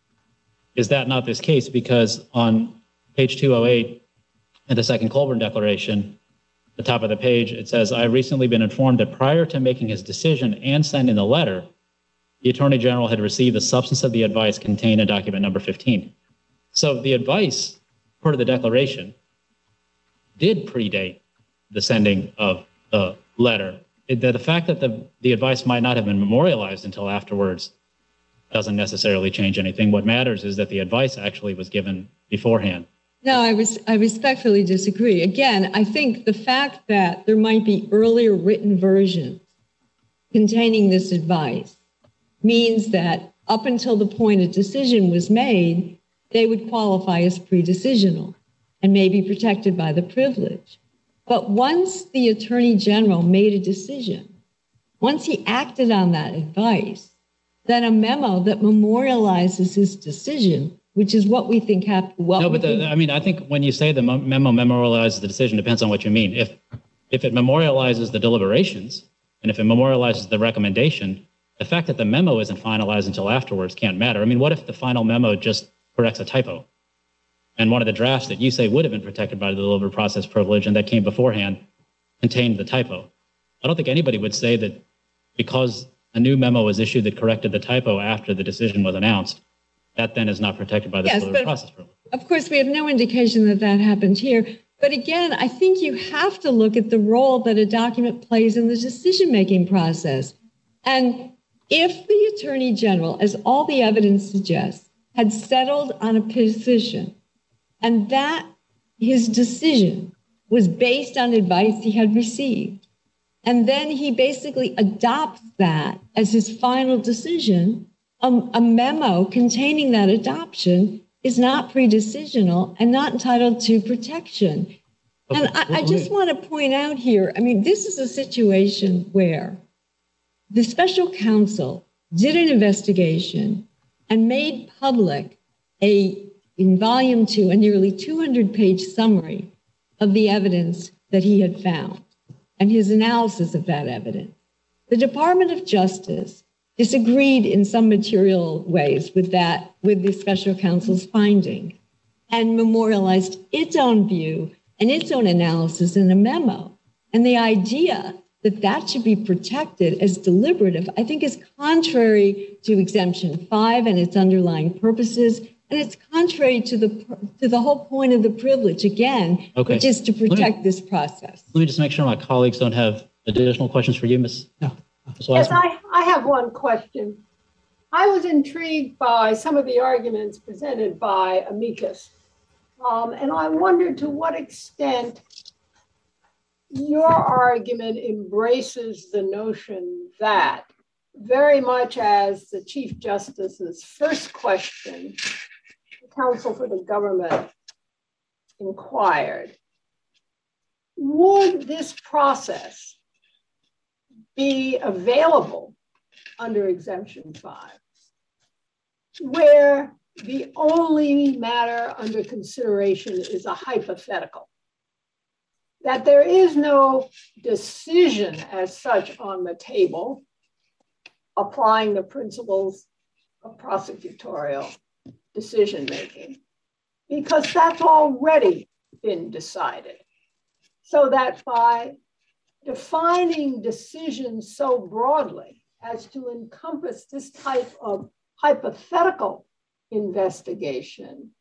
that not this case? Because on page 208 in the second Colburn Declaration, the top of the page, it says, I have recently been informed that prior to making his decision and sending the letter, the Attorney General had received the substance of the advice contained in document number 15. So the advice, per the declaration, did predate the sending of the letter. The fact that the advice might not have been memorialized until afterwards doesn't necessarily change anything. What matters is that the advice actually was given beforehand. No, I respectfully disagree. Again, I think the fact that there might be earlier written versions containing this advice means that up until the point a decision was made, they would qualify as pre-decisional and may be protected by the privilege. But once the Attorney General made a decision, once he acted on that advice, then a memo that memorializes his decision, which is what we think happened. No, but I think when you say the memo memorializes the decision, depends on what you mean. If it memorializes the deliberations, and if it memorializes the recommendation, the fact that the memo isn't finalized until afterwards can't matter. I mean, what if the final memo just corrects a typo? And one of the drafts that you say would have been protected by the deliberative process privilege and that came beforehand contained the typo. I don't think anybody would say that because a new memo was issued that corrected the typo after the decision was announced, that then is not protected by the deliberative process privilege. Of course, we have no indication that that happened here. But again, I think you have to look at the role that a document plays in the decision-making process. And if the Attorney General, as all the evidence suggests, had settled on a position and that his decision was based on advice he had received, and then he basically adopts that as his final decision, a memo containing that adoption is not pre-decisional and not entitled to protection. And I just want to point out here, I mean, this is a situation where the special counsel did an investigation and made public in volume 2, a nearly 200-page summary of the evidence that he had found and his analysis of that evidence. The Department of Justice disagreed in some material ways with the special counsel's finding and memorialized its own view and its own analysis in a memo. And the idea that that should be protected as deliberative, I think, is contrary to Exemption 5 and its underlying purposes. And it's contrary to the whole point of the privilege, again, which is to protect this process. Let me just make sure my colleagues don't have additional questions for you, Ms. No. Yes, I have one question. I was intrigued by some of the arguments presented by amicus, and I wondered to what extent your argument embraces the notion that, very much as the Chief Justice's first question, the counsel for the government inquired, would this process be available under Exemption 5, where the only matter under consideration is a hypothetical, that there is no decision as such on the table applying the principles of prosecutorial decision-making, because that's already been decided. So that by defining decisions so broadly as to encompass this type of hypothetical investigation,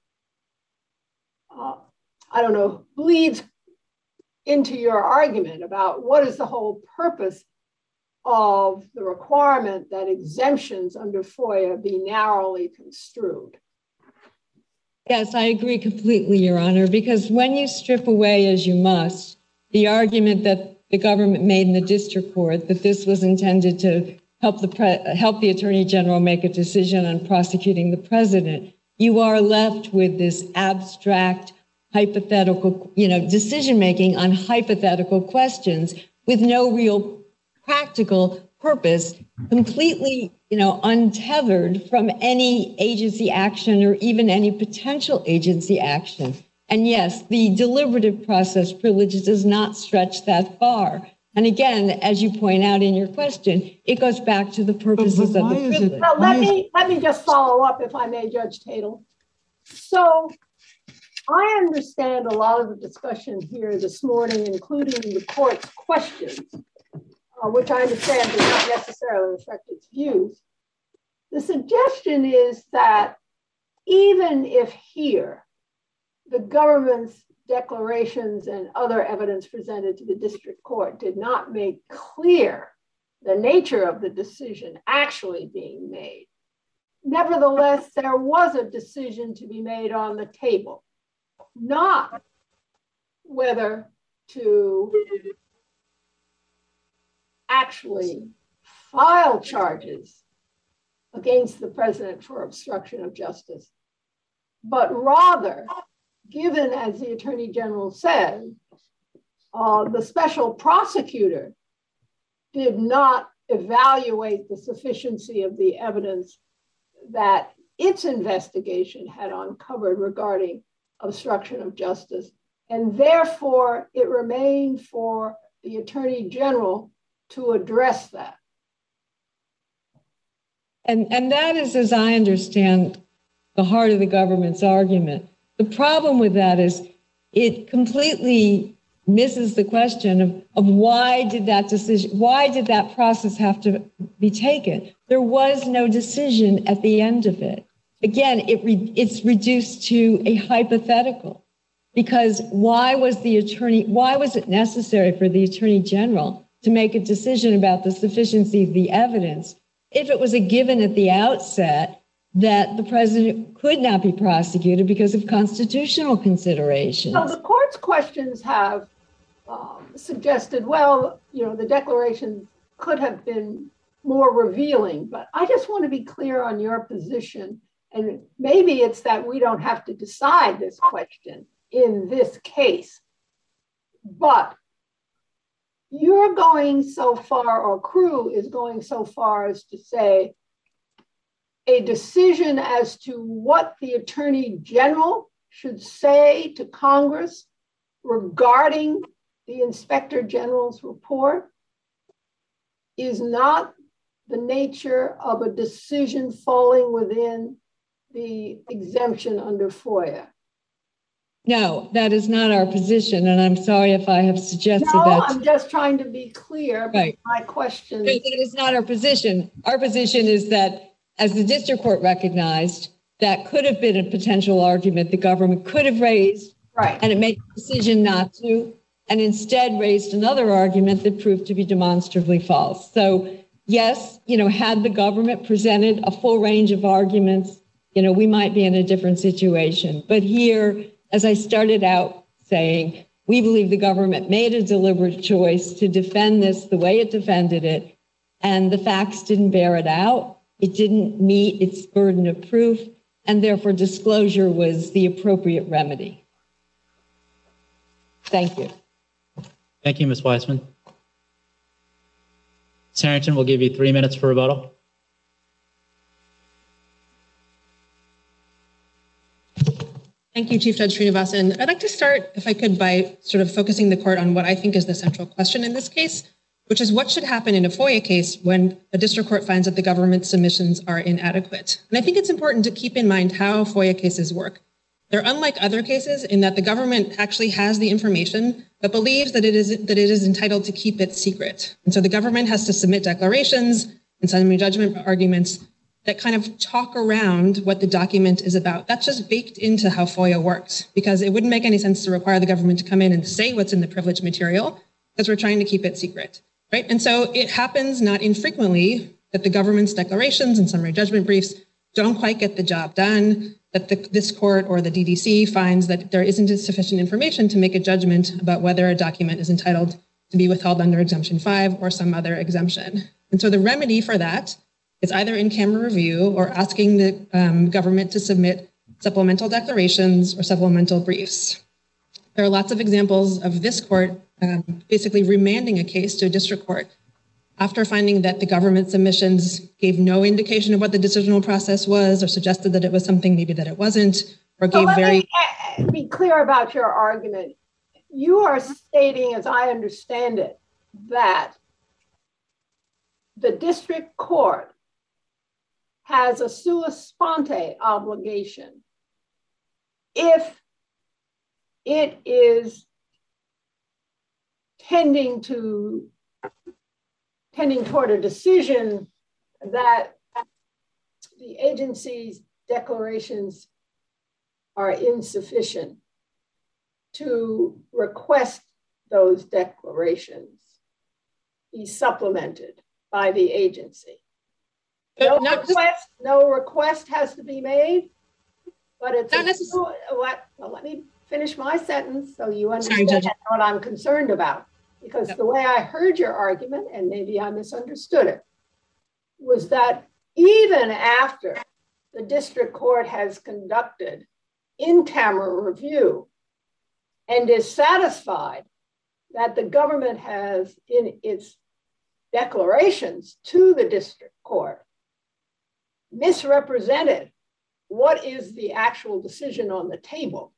I don't know, bleeds into your argument about what is the whole purpose of the requirement that exemptions under FOIA be narrowly construed. Yes, I agree completely, Your Honor, because when you strip away, as you must, the argument that the government made in the district court that this was intended to help the Attorney General make a decision on prosecuting the president, you are left with this abstract, hypothetical, decision-making on hypothetical questions with no real practical purpose, completely, untethered from any agency action or even any potential agency action. And yes, the deliberative process privilege does not stretch that far. And again, as you point out in your question, it goes back to the purposes of the privilege. Well, let me just follow up, if I may, Judge Tatel. So I understand a lot of the discussion here this morning, including the court's questions, which I understand does not necessarily reflect its views. The suggestion is that even if here the government's declarations and other evidence presented to the district court did not make clear the nature of the decision actually being made, nevertheless, there was a decision to be made on the table, not whether to actually file charges against the president for obstruction of justice, but rather, given, as the Attorney General said, the special prosecutor did not evaluate the sufficiency of the evidence that its investigation had uncovered regarding obstruction of justice. And therefore, it remained for the Attorney General to address that. And that is, as I understand, the heart of the government's argument. The problem with that is it completely misses the question of why did that process have to be taken? There was no decision at the end of it. Again, it's reduced to a hypothetical, because why was it necessary for the Attorney General to make a decision about the sufficiency of the evidence if it was a given at the outset that the president could not be prosecuted because of constitutional considerations? So the court's questions have suggested, well, the declaration could have been more revealing, but I just want to be clear on your position. And maybe it's that we don't have to decide this question in this case, but you're going so far, or Crew is going so far as to say a decision as to what the Attorney General should say to Congress regarding the Inspector General's report is not the nature of a decision falling within the exemption under FOIA. No, that is not our position, and I'm sorry if I have suggested that. No, I'm just trying to be clear. Right. My question. That is not our position. Our position is that, as the district court recognized, that could have been a potential argument the government could have raised, right, and it made the decision not to, and instead raised another argument that proved to be demonstrably false. So, yes, had the government presented a full range of arguments, we might be in a different situation. But here, as I started out saying, we believe the government made a deliberate choice to defend this the way it defended it, and the facts didn't bear it out. It didn't meet its burden of proof, and therefore disclosure was the appropriate remedy. Thank you. Thank you, Ms. Weissman. Ms. Harrington, we'll give you 3 minutes for rebuttal. Thank you, Chief Judge Srinivasan. I'd like to start, if I could, by sort of focusing the court on what I think is the central question in this case, which is what should happen in a FOIA case when a district court finds that the government's submissions are inadequate. And I think it's important to keep in mind how FOIA cases work. They're unlike other cases in that the government actually has the information, but believes that it is entitled to keep it secret. And so the government has to submit declarations and summary judgment arguments that kind of talk around what the document is about. That's just baked into how FOIA works, because it wouldn't make any sense to require the government to come in and say what's in the privileged material, because we're trying to keep it secret, right? And so it happens not infrequently that the government's declarations and summary judgment briefs don't quite get the job done, that this court or the DDC finds that there isn't sufficient information to make a judgment about whether a document is entitled to be withheld under Exemption 5 or some other exemption. And so the remedy for that is either in-camera review or asking the government to submit supplemental declarations or supplemental briefs. There are lots of examples of this court basically remanding a case to a district court after finding that the government submissions gave no indication of what the decisional process was, or suggested that it was something maybe that it wasn't, or gave very... Let me be clear about your argument. You are stating, as I understand it, that the district court has a sua sponte obligation if it is tending toward a decision that the agency's declarations are insufficient, to request those declarations be supplemented by the agency. No request has to be made, but it's let me finish my sentence so you understand what I'm concerned about. Because the way I heard your argument, and maybe I misunderstood it, was that even after the district court has conducted in-camera review and is satisfied that the government has, in its declarations to the district court, misrepresented what is the actual decision on the table,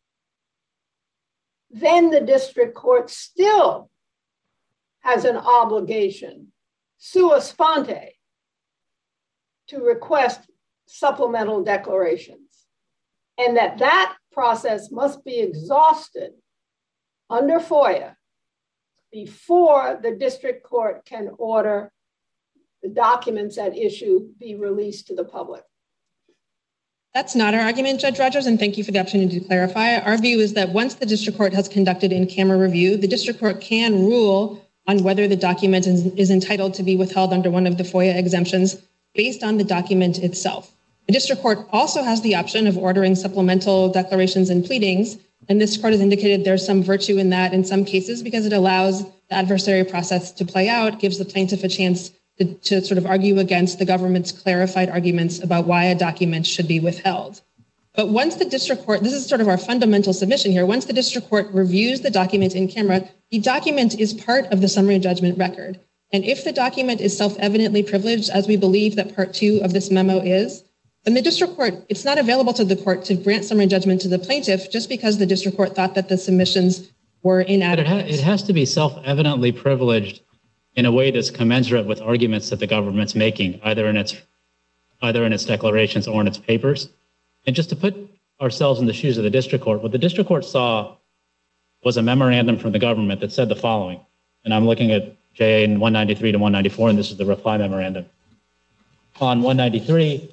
then the district court still has an obligation, sua sponte, to request supplemental declarations. and that process must be exhausted under FOIA before the district court can order the documents at issue be released to the public. That's not our argument, Judge Rogers, and thank you for the opportunity to clarify. Our view is that once the district court has conducted in-camera review, the district court can rule on whether the document is entitled to be withheld under one of the FOIA exemptions based on the document itself. The district court also has the option of ordering supplemental declarations and pleadings, and this court has indicated there's some virtue in that in some cases because it allows the adversary process to play out, gives the plaintiff a chance to sort of argue against the government's clarified arguments about why a document should be withheld. But once the district court, this is sort of our fundamental submission here, once the district court reviews the document in camera, the document is part of the summary judgment record. And if the document is self-evidently privileged, as we believe that part 2 of this memo is, then the district court, it's not available to the court to grant summary judgment to the plaintiff just because the district court thought that the submissions were inadequate. But it has to be self-evidently privileged in a way that's commensurate with arguments that the government's making, either in its declarations or in its papers. And just to put ourselves in the shoes of the district court, what the district court saw was a memorandum from the government that said the following, and I'm looking at JA 193 to 194, and this is the reply memorandum. On 193,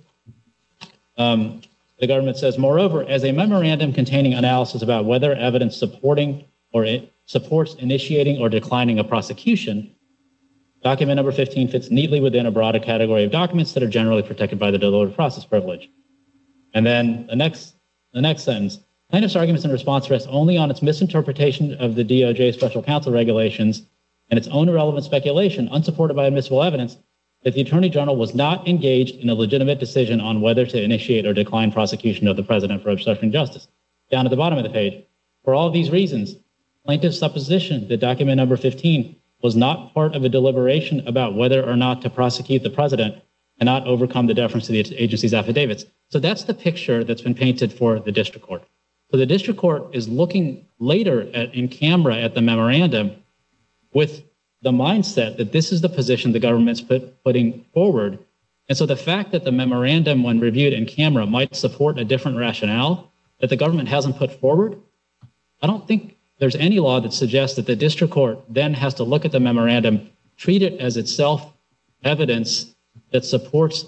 the government says, moreover, as a memorandum containing analysis about whether evidence supporting or it supports initiating or declining a prosecution, document number 15 fits neatly within a broader category of documents that are generally protected by the deliberative process privilege. And then the next sentence, plaintiff's arguments in response rest only on its misinterpretation of the DOJ special counsel regulations and its own irrelevant speculation, unsupported by admissible evidence, that the Attorney General was not engaged in a legitimate decision on whether to initiate or decline prosecution of the President for obstruction of justice. Down at the bottom of the page, for all of these reasons, plaintiff's supposition that document number 15 was not part of a deliberation about whether or not to prosecute the President cannot overcome the deference to the agency's affidavits. So that's the picture that's been painted for the district court. So the district court is looking later in camera at the memorandum with the mindset that this is the position the government's putting forward. And so the fact that the memorandum, when reviewed in camera, might support a different rationale that the government hasn't put forward, I don't think there's any law that suggests that the district court then has to look at the memorandum, treat it as itself evidence that supports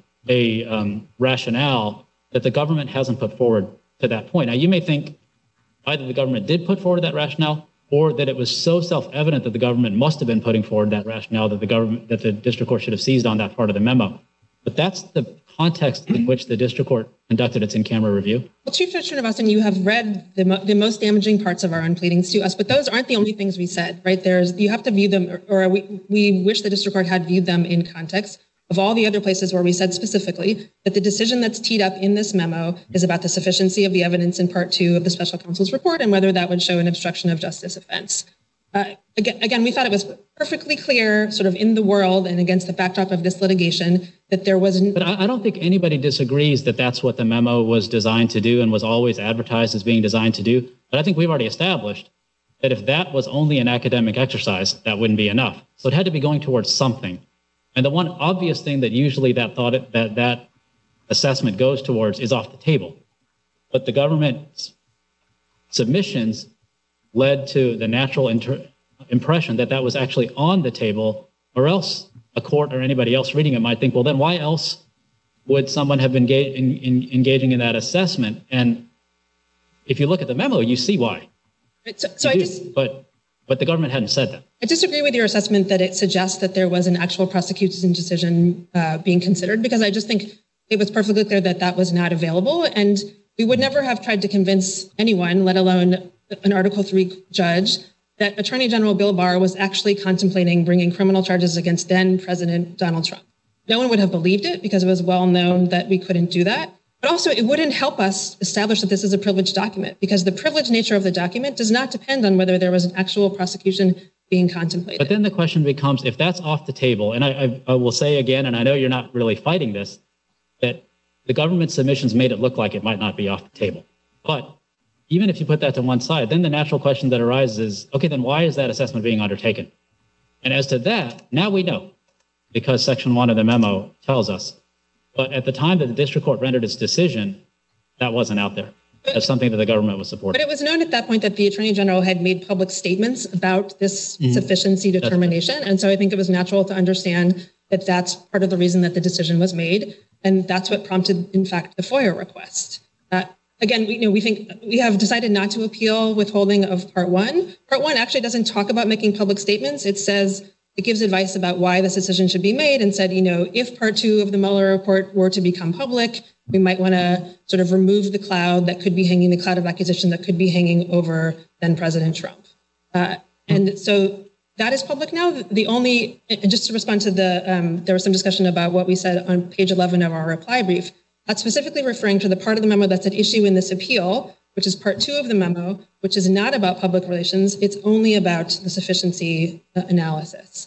a rationale that the government hasn't put forward to that point. Now, you may think either the government did put forward that rationale or that it was so self-evident that the government must have been putting forward that rationale that the district court should have seized on that part of the memo. But that's the context in which the district court conducted its in-camera review. Well, Chief Judge Srinivasan, you have read the most damaging parts of our own pleadings to us, but those aren't the only things we said, right? You have to view them, or we wish the district court had viewed them in context of all the other places where we said specifically that the decision that's teed up in this memo is about the sufficiency of the evidence in part 2 of the special counsel's report and whether that would show an obstruction of justice offense. Again, we thought it was perfectly clear sort of in the world and against the backdrop of this litigation that there wasn't. But I don't think anybody disagrees that that's what the memo was designed to do and was always advertised as being designed to do. But I think we've already established that if that was only an academic exercise, that wouldn't be enough. So it had to be going towards something. And the one obvious thing that usually that assessment goes towards is off the table. But the government's submissions led to the natural impression that that was actually on the table, or else a court or anybody else reading it might think, well, then why else would someone have been engaging in that assessment? And if you look at the memo, you see why. But the government hadn't said that. I disagree with your assessment that it suggests that there was an actual prosecution decision being considered, because I just think it was perfectly clear that that was not available. And we would never have tried to convince anyone, let alone an Article 3 judge, that Attorney General Bill Barr was actually contemplating bringing criminal charges against then President Donald Trump. No one would have believed it because it was well known that we couldn't do that. But also, it wouldn't help us establish that this is a privileged document, because the privileged nature of the document does not depend on whether there was an actual prosecution being contemplated. But then the question becomes, if that's off the table, and I will say again, and I know you're not really fighting this, that the government submissions made it look like it might not be off the table. But even if you put that to one side, then the natural question that arises is, okay, then why is that assessment being undertaken? And as to that, now we know, because Section 1 of the memo tells us. But at the time that the district court rendered its decision, that wasn't out there as something that the government was supporting. But it was known at that point that the Attorney General had made public statements about this sufficiency determination. And so I think it was natural to understand that that's part of the reason that the decision was made. And that's what prompted, in fact, the FOIA request. Again, we think we have decided not to appeal withholding of Part 1. Part 1 actually doesn't talk about making public statements. It says it gives advice about why this decision should be made and said, if Part 2 of the Mueller report were to become public, we might want to sort of remove the cloud that could be hanging, the cloud of accusation that could be hanging over then President Trump. And so that is public now. And just to respond to there was some discussion about what we said on page 11 of our reply brief. That's specifically referring to the part of the memo that's at issue in this appeal, which is Part 2 of the memo, which is not about public relations. It's only about the sufficiency analysis.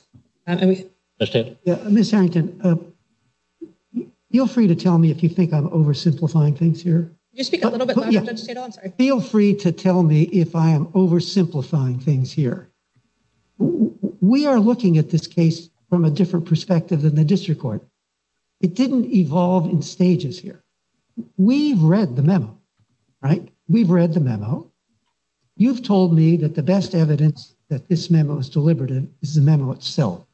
Ms. Harrington, feel free to tell me if you think I'm oversimplifying things here. Could you speak a little bit louder, Judge Tatel? I'm sorry. Feel free to tell me if I am oversimplifying things here. We are looking at this case from a different perspective than the district court. It didn't evolve in stages here. We've read the memo, right? We've read the memo. You've told me that the best evidence that this memo is deliberative is the memo itself.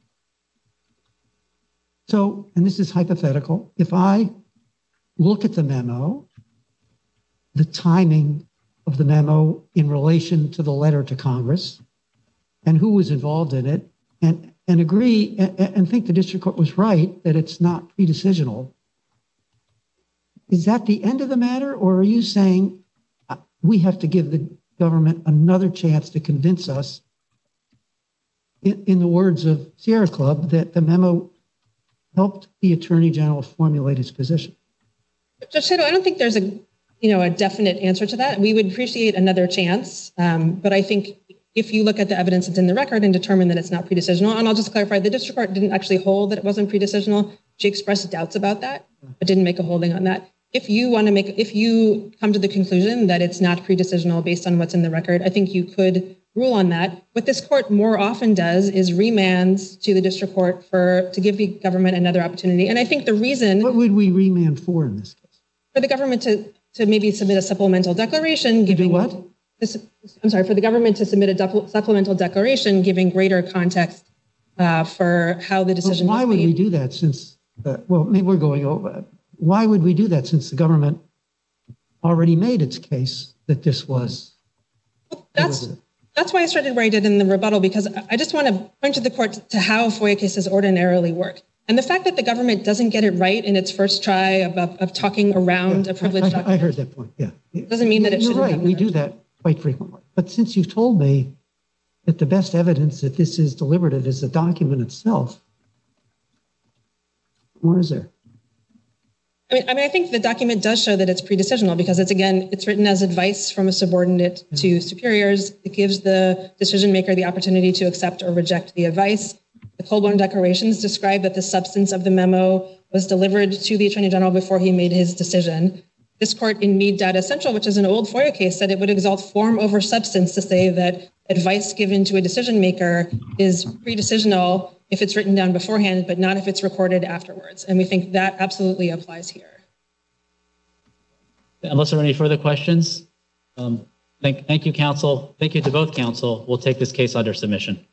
So, and this is hypothetical, if I look at the memo, the timing of the memo in relation to the letter to Congress and who was involved in it, and agree and think the district court was right that it's not pre-decisional, is that the end of the matter? Or are you saying we have to give the government another chance to convince us, in the words of Sierra Club, that the memo helped the Attorney General formulate his position? Judge Tatel, I don't think there's a definite answer to that. We would appreciate another chance, but I think if you look at the evidence that's in the record and determine that it's not pre-decisional, and I'll just clarify, the district court didn't actually hold that it wasn't pre-decisional. She expressed doubts about that, but didn't make a holding on that. If you come to the conclusion that it's not pre-decisional based on what's in the record, I think you could rule on that. What this court more often does is remands to the district court to give the government another opportunity. And I think the reason— What would we remand for in this case? For the government to maybe submit a supplemental declaration. To do what? For the government to submit a supplemental declaration giving greater context for how the decision was made. Why would we do that since, maybe we're going over. Why would we do that since the government already made its case that this was? That's why I started where I did in the rebuttal, because I just want to point to the court to how FOIA cases ordinarily work. And the fact that the government doesn't get it right in its first try of talking around a privileged document. I heard that point, yeah. Doesn't mean that it shouldn't happen. You're right, we do that quite frequently. But since you've told me that the best evidence that this is deliberative is the document itself, where is there? I think the document does show that it's pre-decisional because it's written as advice from a subordinate to superiors. It gives the decision maker the opportunity to accept or reject the advice. The Colborne declarations describe that the substance of the memo was delivered to the Attorney General before he made his decision. This court in Meade Data Central, which is an old FOIA case, said it would exalt form over substance to say that advice given to a decision maker is pre-decisional if it's written down beforehand, but not if it's recorded afterwards. And we think that absolutely applies here. Unless there are any further questions, thank you, counsel. Thank you to both counsel. We'll take this case under submission.